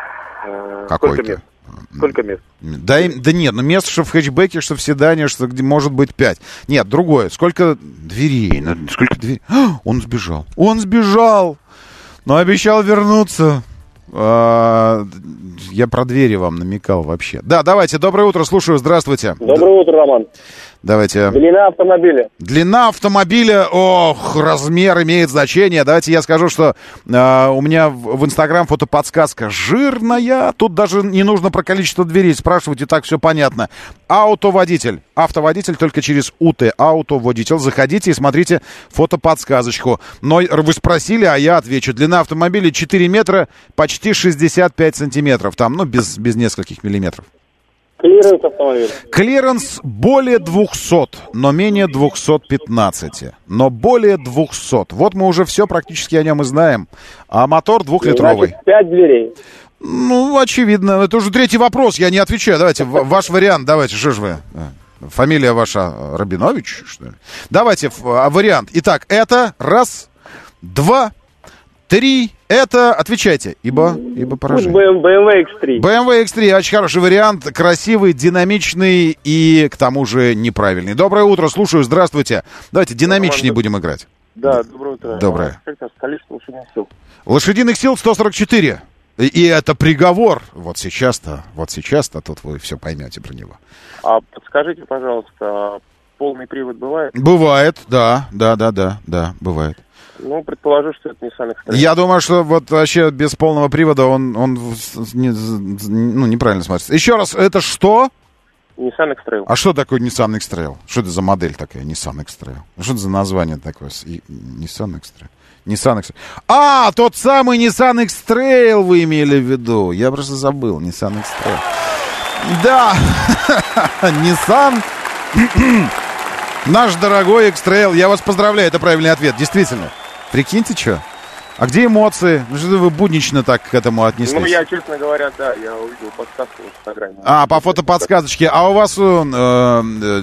Э, Какой-то. Сколько мест? Сколько мест? Да, им- да нет, ну мест, что в хэтчбеке, что в седане, что где может быть пять. Нет, другое. Сколько дверей? Ну, сколько дверей? А, он сбежал. Он сбежал! Но обещал вернуться. А, я про двери вам намекал вообще. Да, давайте, доброе утро, слушаю, здравствуйте. Доброе утро, Роман. Давайте. Длина автомобиля. Длина автомобиля, ох, размер имеет значение. Давайте я скажу, что э, у меня в, в Инстаграм фотоподсказка жирная. Тут даже не нужно про количество дверей спрашивать, и так все понятно. Автоводитель. Автоводитель только через УТ. Автоводитель. Заходите и смотрите фотоподсказочку. Но вы спросили, а я отвечу. Длина автомобиля четыре метра, почти шестьдесят пять сантиметров. Там, ну, без, без нескольких миллиметров. Клиренс автомобиля. Клиренс более двухсот, но менее двухсот пятнадцати. Но более двухсот. Вот мы уже все практически о нем и знаем. А мотор двухлитровый. Значит, пять дверей. Ну, очевидно. Это уже третий вопрос, я не отвечаю. Давайте, в- ваш вариант, давайте, что же вы? Фамилия ваша Рабинович, что ли? Давайте ф- а, вариант. Итак, это раз, два, три. Это, отвечайте, ибо, ибо поражение. бэ эм вэ икс три. бэ эм вэ икс три, очень хороший вариант, красивый, динамичный и, к тому же, неправильный. Доброе утро, слушаю, здравствуйте. Давайте динамичнее будем играть. Да, доброе утро. Доброе. Как раз количество лошадиных сил. Лошадиных сил сто сорок четыре. И, и это приговор. Вот сейчас-то, вот сейчас-то тут вы все поймете про него. А подскажите, пожалуйста, полный привод бывает? Бывает, да, да, да, да, да, бывает. Ну, предположу, что это Nissan X-Trail. Я думаю, что вот вообще без полного привода он, он в- не- ну, неправильно смотрится. Еще раз, это что? Nissan X-Trail. А что такое Nissan X-Trail? Что это за модель такая, Nissan X-Trail? Что это за название такое? с- и- Nissan X-Trail. Nissan X-Trail. А, тот самый Nissan X-Trail вы имели в виду. Я просто забыл, Nissan X-Trail. Да, Nissan, наш дорогой X-Trail. Я вас поздравляю, это правильный ответ, действительно. Прикиньте, что? А где эмоции? Ну, что вы буднично так к этому отнеслись? Ну, я, честно говоря, да, я увидел подсказку в Инстаграме. А, по фотоподсказочке. А у вас, э, э,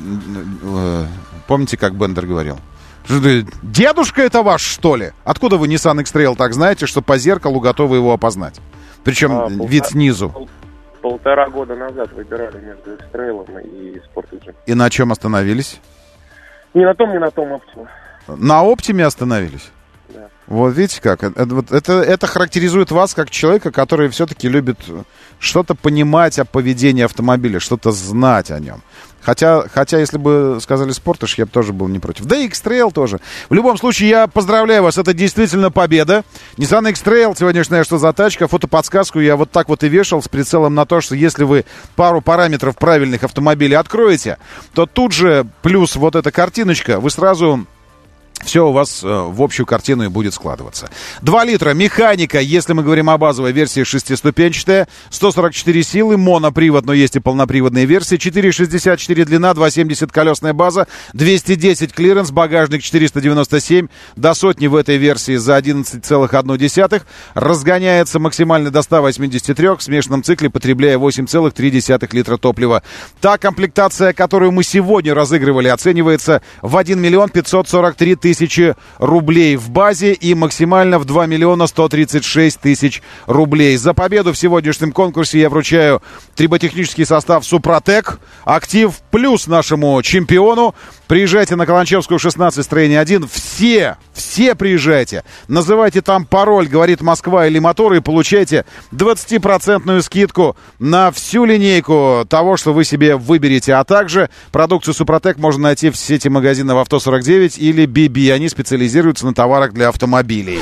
э, помните, как Бендер говорил? Что ты, дедушка это ваш, что ли? Откуда вы Nissan X-Trail так знаете, что по зеркалу готовы его опознать? Причем А, вид полтора- снизу. пол- Полтора года назад выбирали между X-Trail и Sportage. И на чем остановились? Ни на том, ни на том Optima. На Оптиме остановились? Да. Вот видите как, это, вот это, это характеризует вас как человека, который все-таки любит что-то понимать о поведении автомобиля, что-то знать о нем. Хотя, хотя, если бы сказали Sportage, я бы тоже был не против. Да и X-Trail тоже. В любом случае, я поздравляю вас, это действительно победа. Nissan X-Trail, сегодняшняя что за тачка, фотоподсказку я вот так вот и вешал с прицелом на то, что если вы пару параметров правильных автомобилей откроете, то тут же плюс вот эта картиночка, вы сразу... Все у вас э, в общую картину и будет складываться. два литра, механика, если мы говорим о базовой версии, шестиступенчатая, сто сорок четыре силы, монопривод, но есть и полноприводные версии, четыре шестьдесят четыре длина, два семьдесят колесная база, двести десять клиренс, багажник четыреста девяносто семь, до сотни в этой версии за одиннадцать целых одна десятая, разгоняется максимально до ста восьмидесяти трёх в смешанном цикле, потребляя восемь целых три десятых литра топлива. Та комплектация, которую мы сегодня разыгрывали, оценивается в один миллион пятьсот сорок три тысячи рублей в базе и максимально в два миллиона сто тридцать шесть тысяч рублей. За победу в сегодняшнем конкурсе я вручаю триботехнический состав «Супротек», актив плюс нашему чемпиону. Приезжайте на Каланчевскую, шестнадцать, строение один. Все, все приезжайте. Называйте там пароль, говорит Москва или Мотор, и получайте двадцатипроцентную скидку на всю линейку того, что вы себе выберете. А также продукцию «Супротек» можно найти в сети магазинов «Авто сорок девять» или «Би Би». Они специализируются на товарах для автомобилей.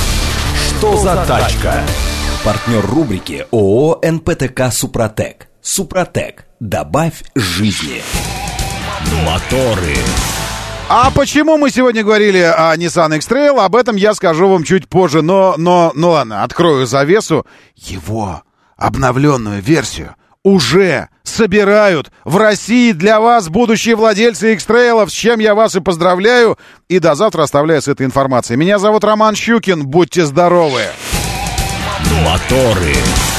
Что за тачка? Партнер рубрики ООО эн пэ тэ ка «Супротек». «Супротек». Добавь жизни. Моторы. А почему мы сегодня говорили о Nissan X-Trail, об этом я скажу вам чуть позже. Но, но, ну ладно, открою завесу. Его обновленную версию уже собирают в России для вас будущие владельцы X-Trail, с чем я вас и поздравляю. И до завтра оставляю с этой информацией. Меня зовут Роман Щукин. Будьте здоровы. Моторы.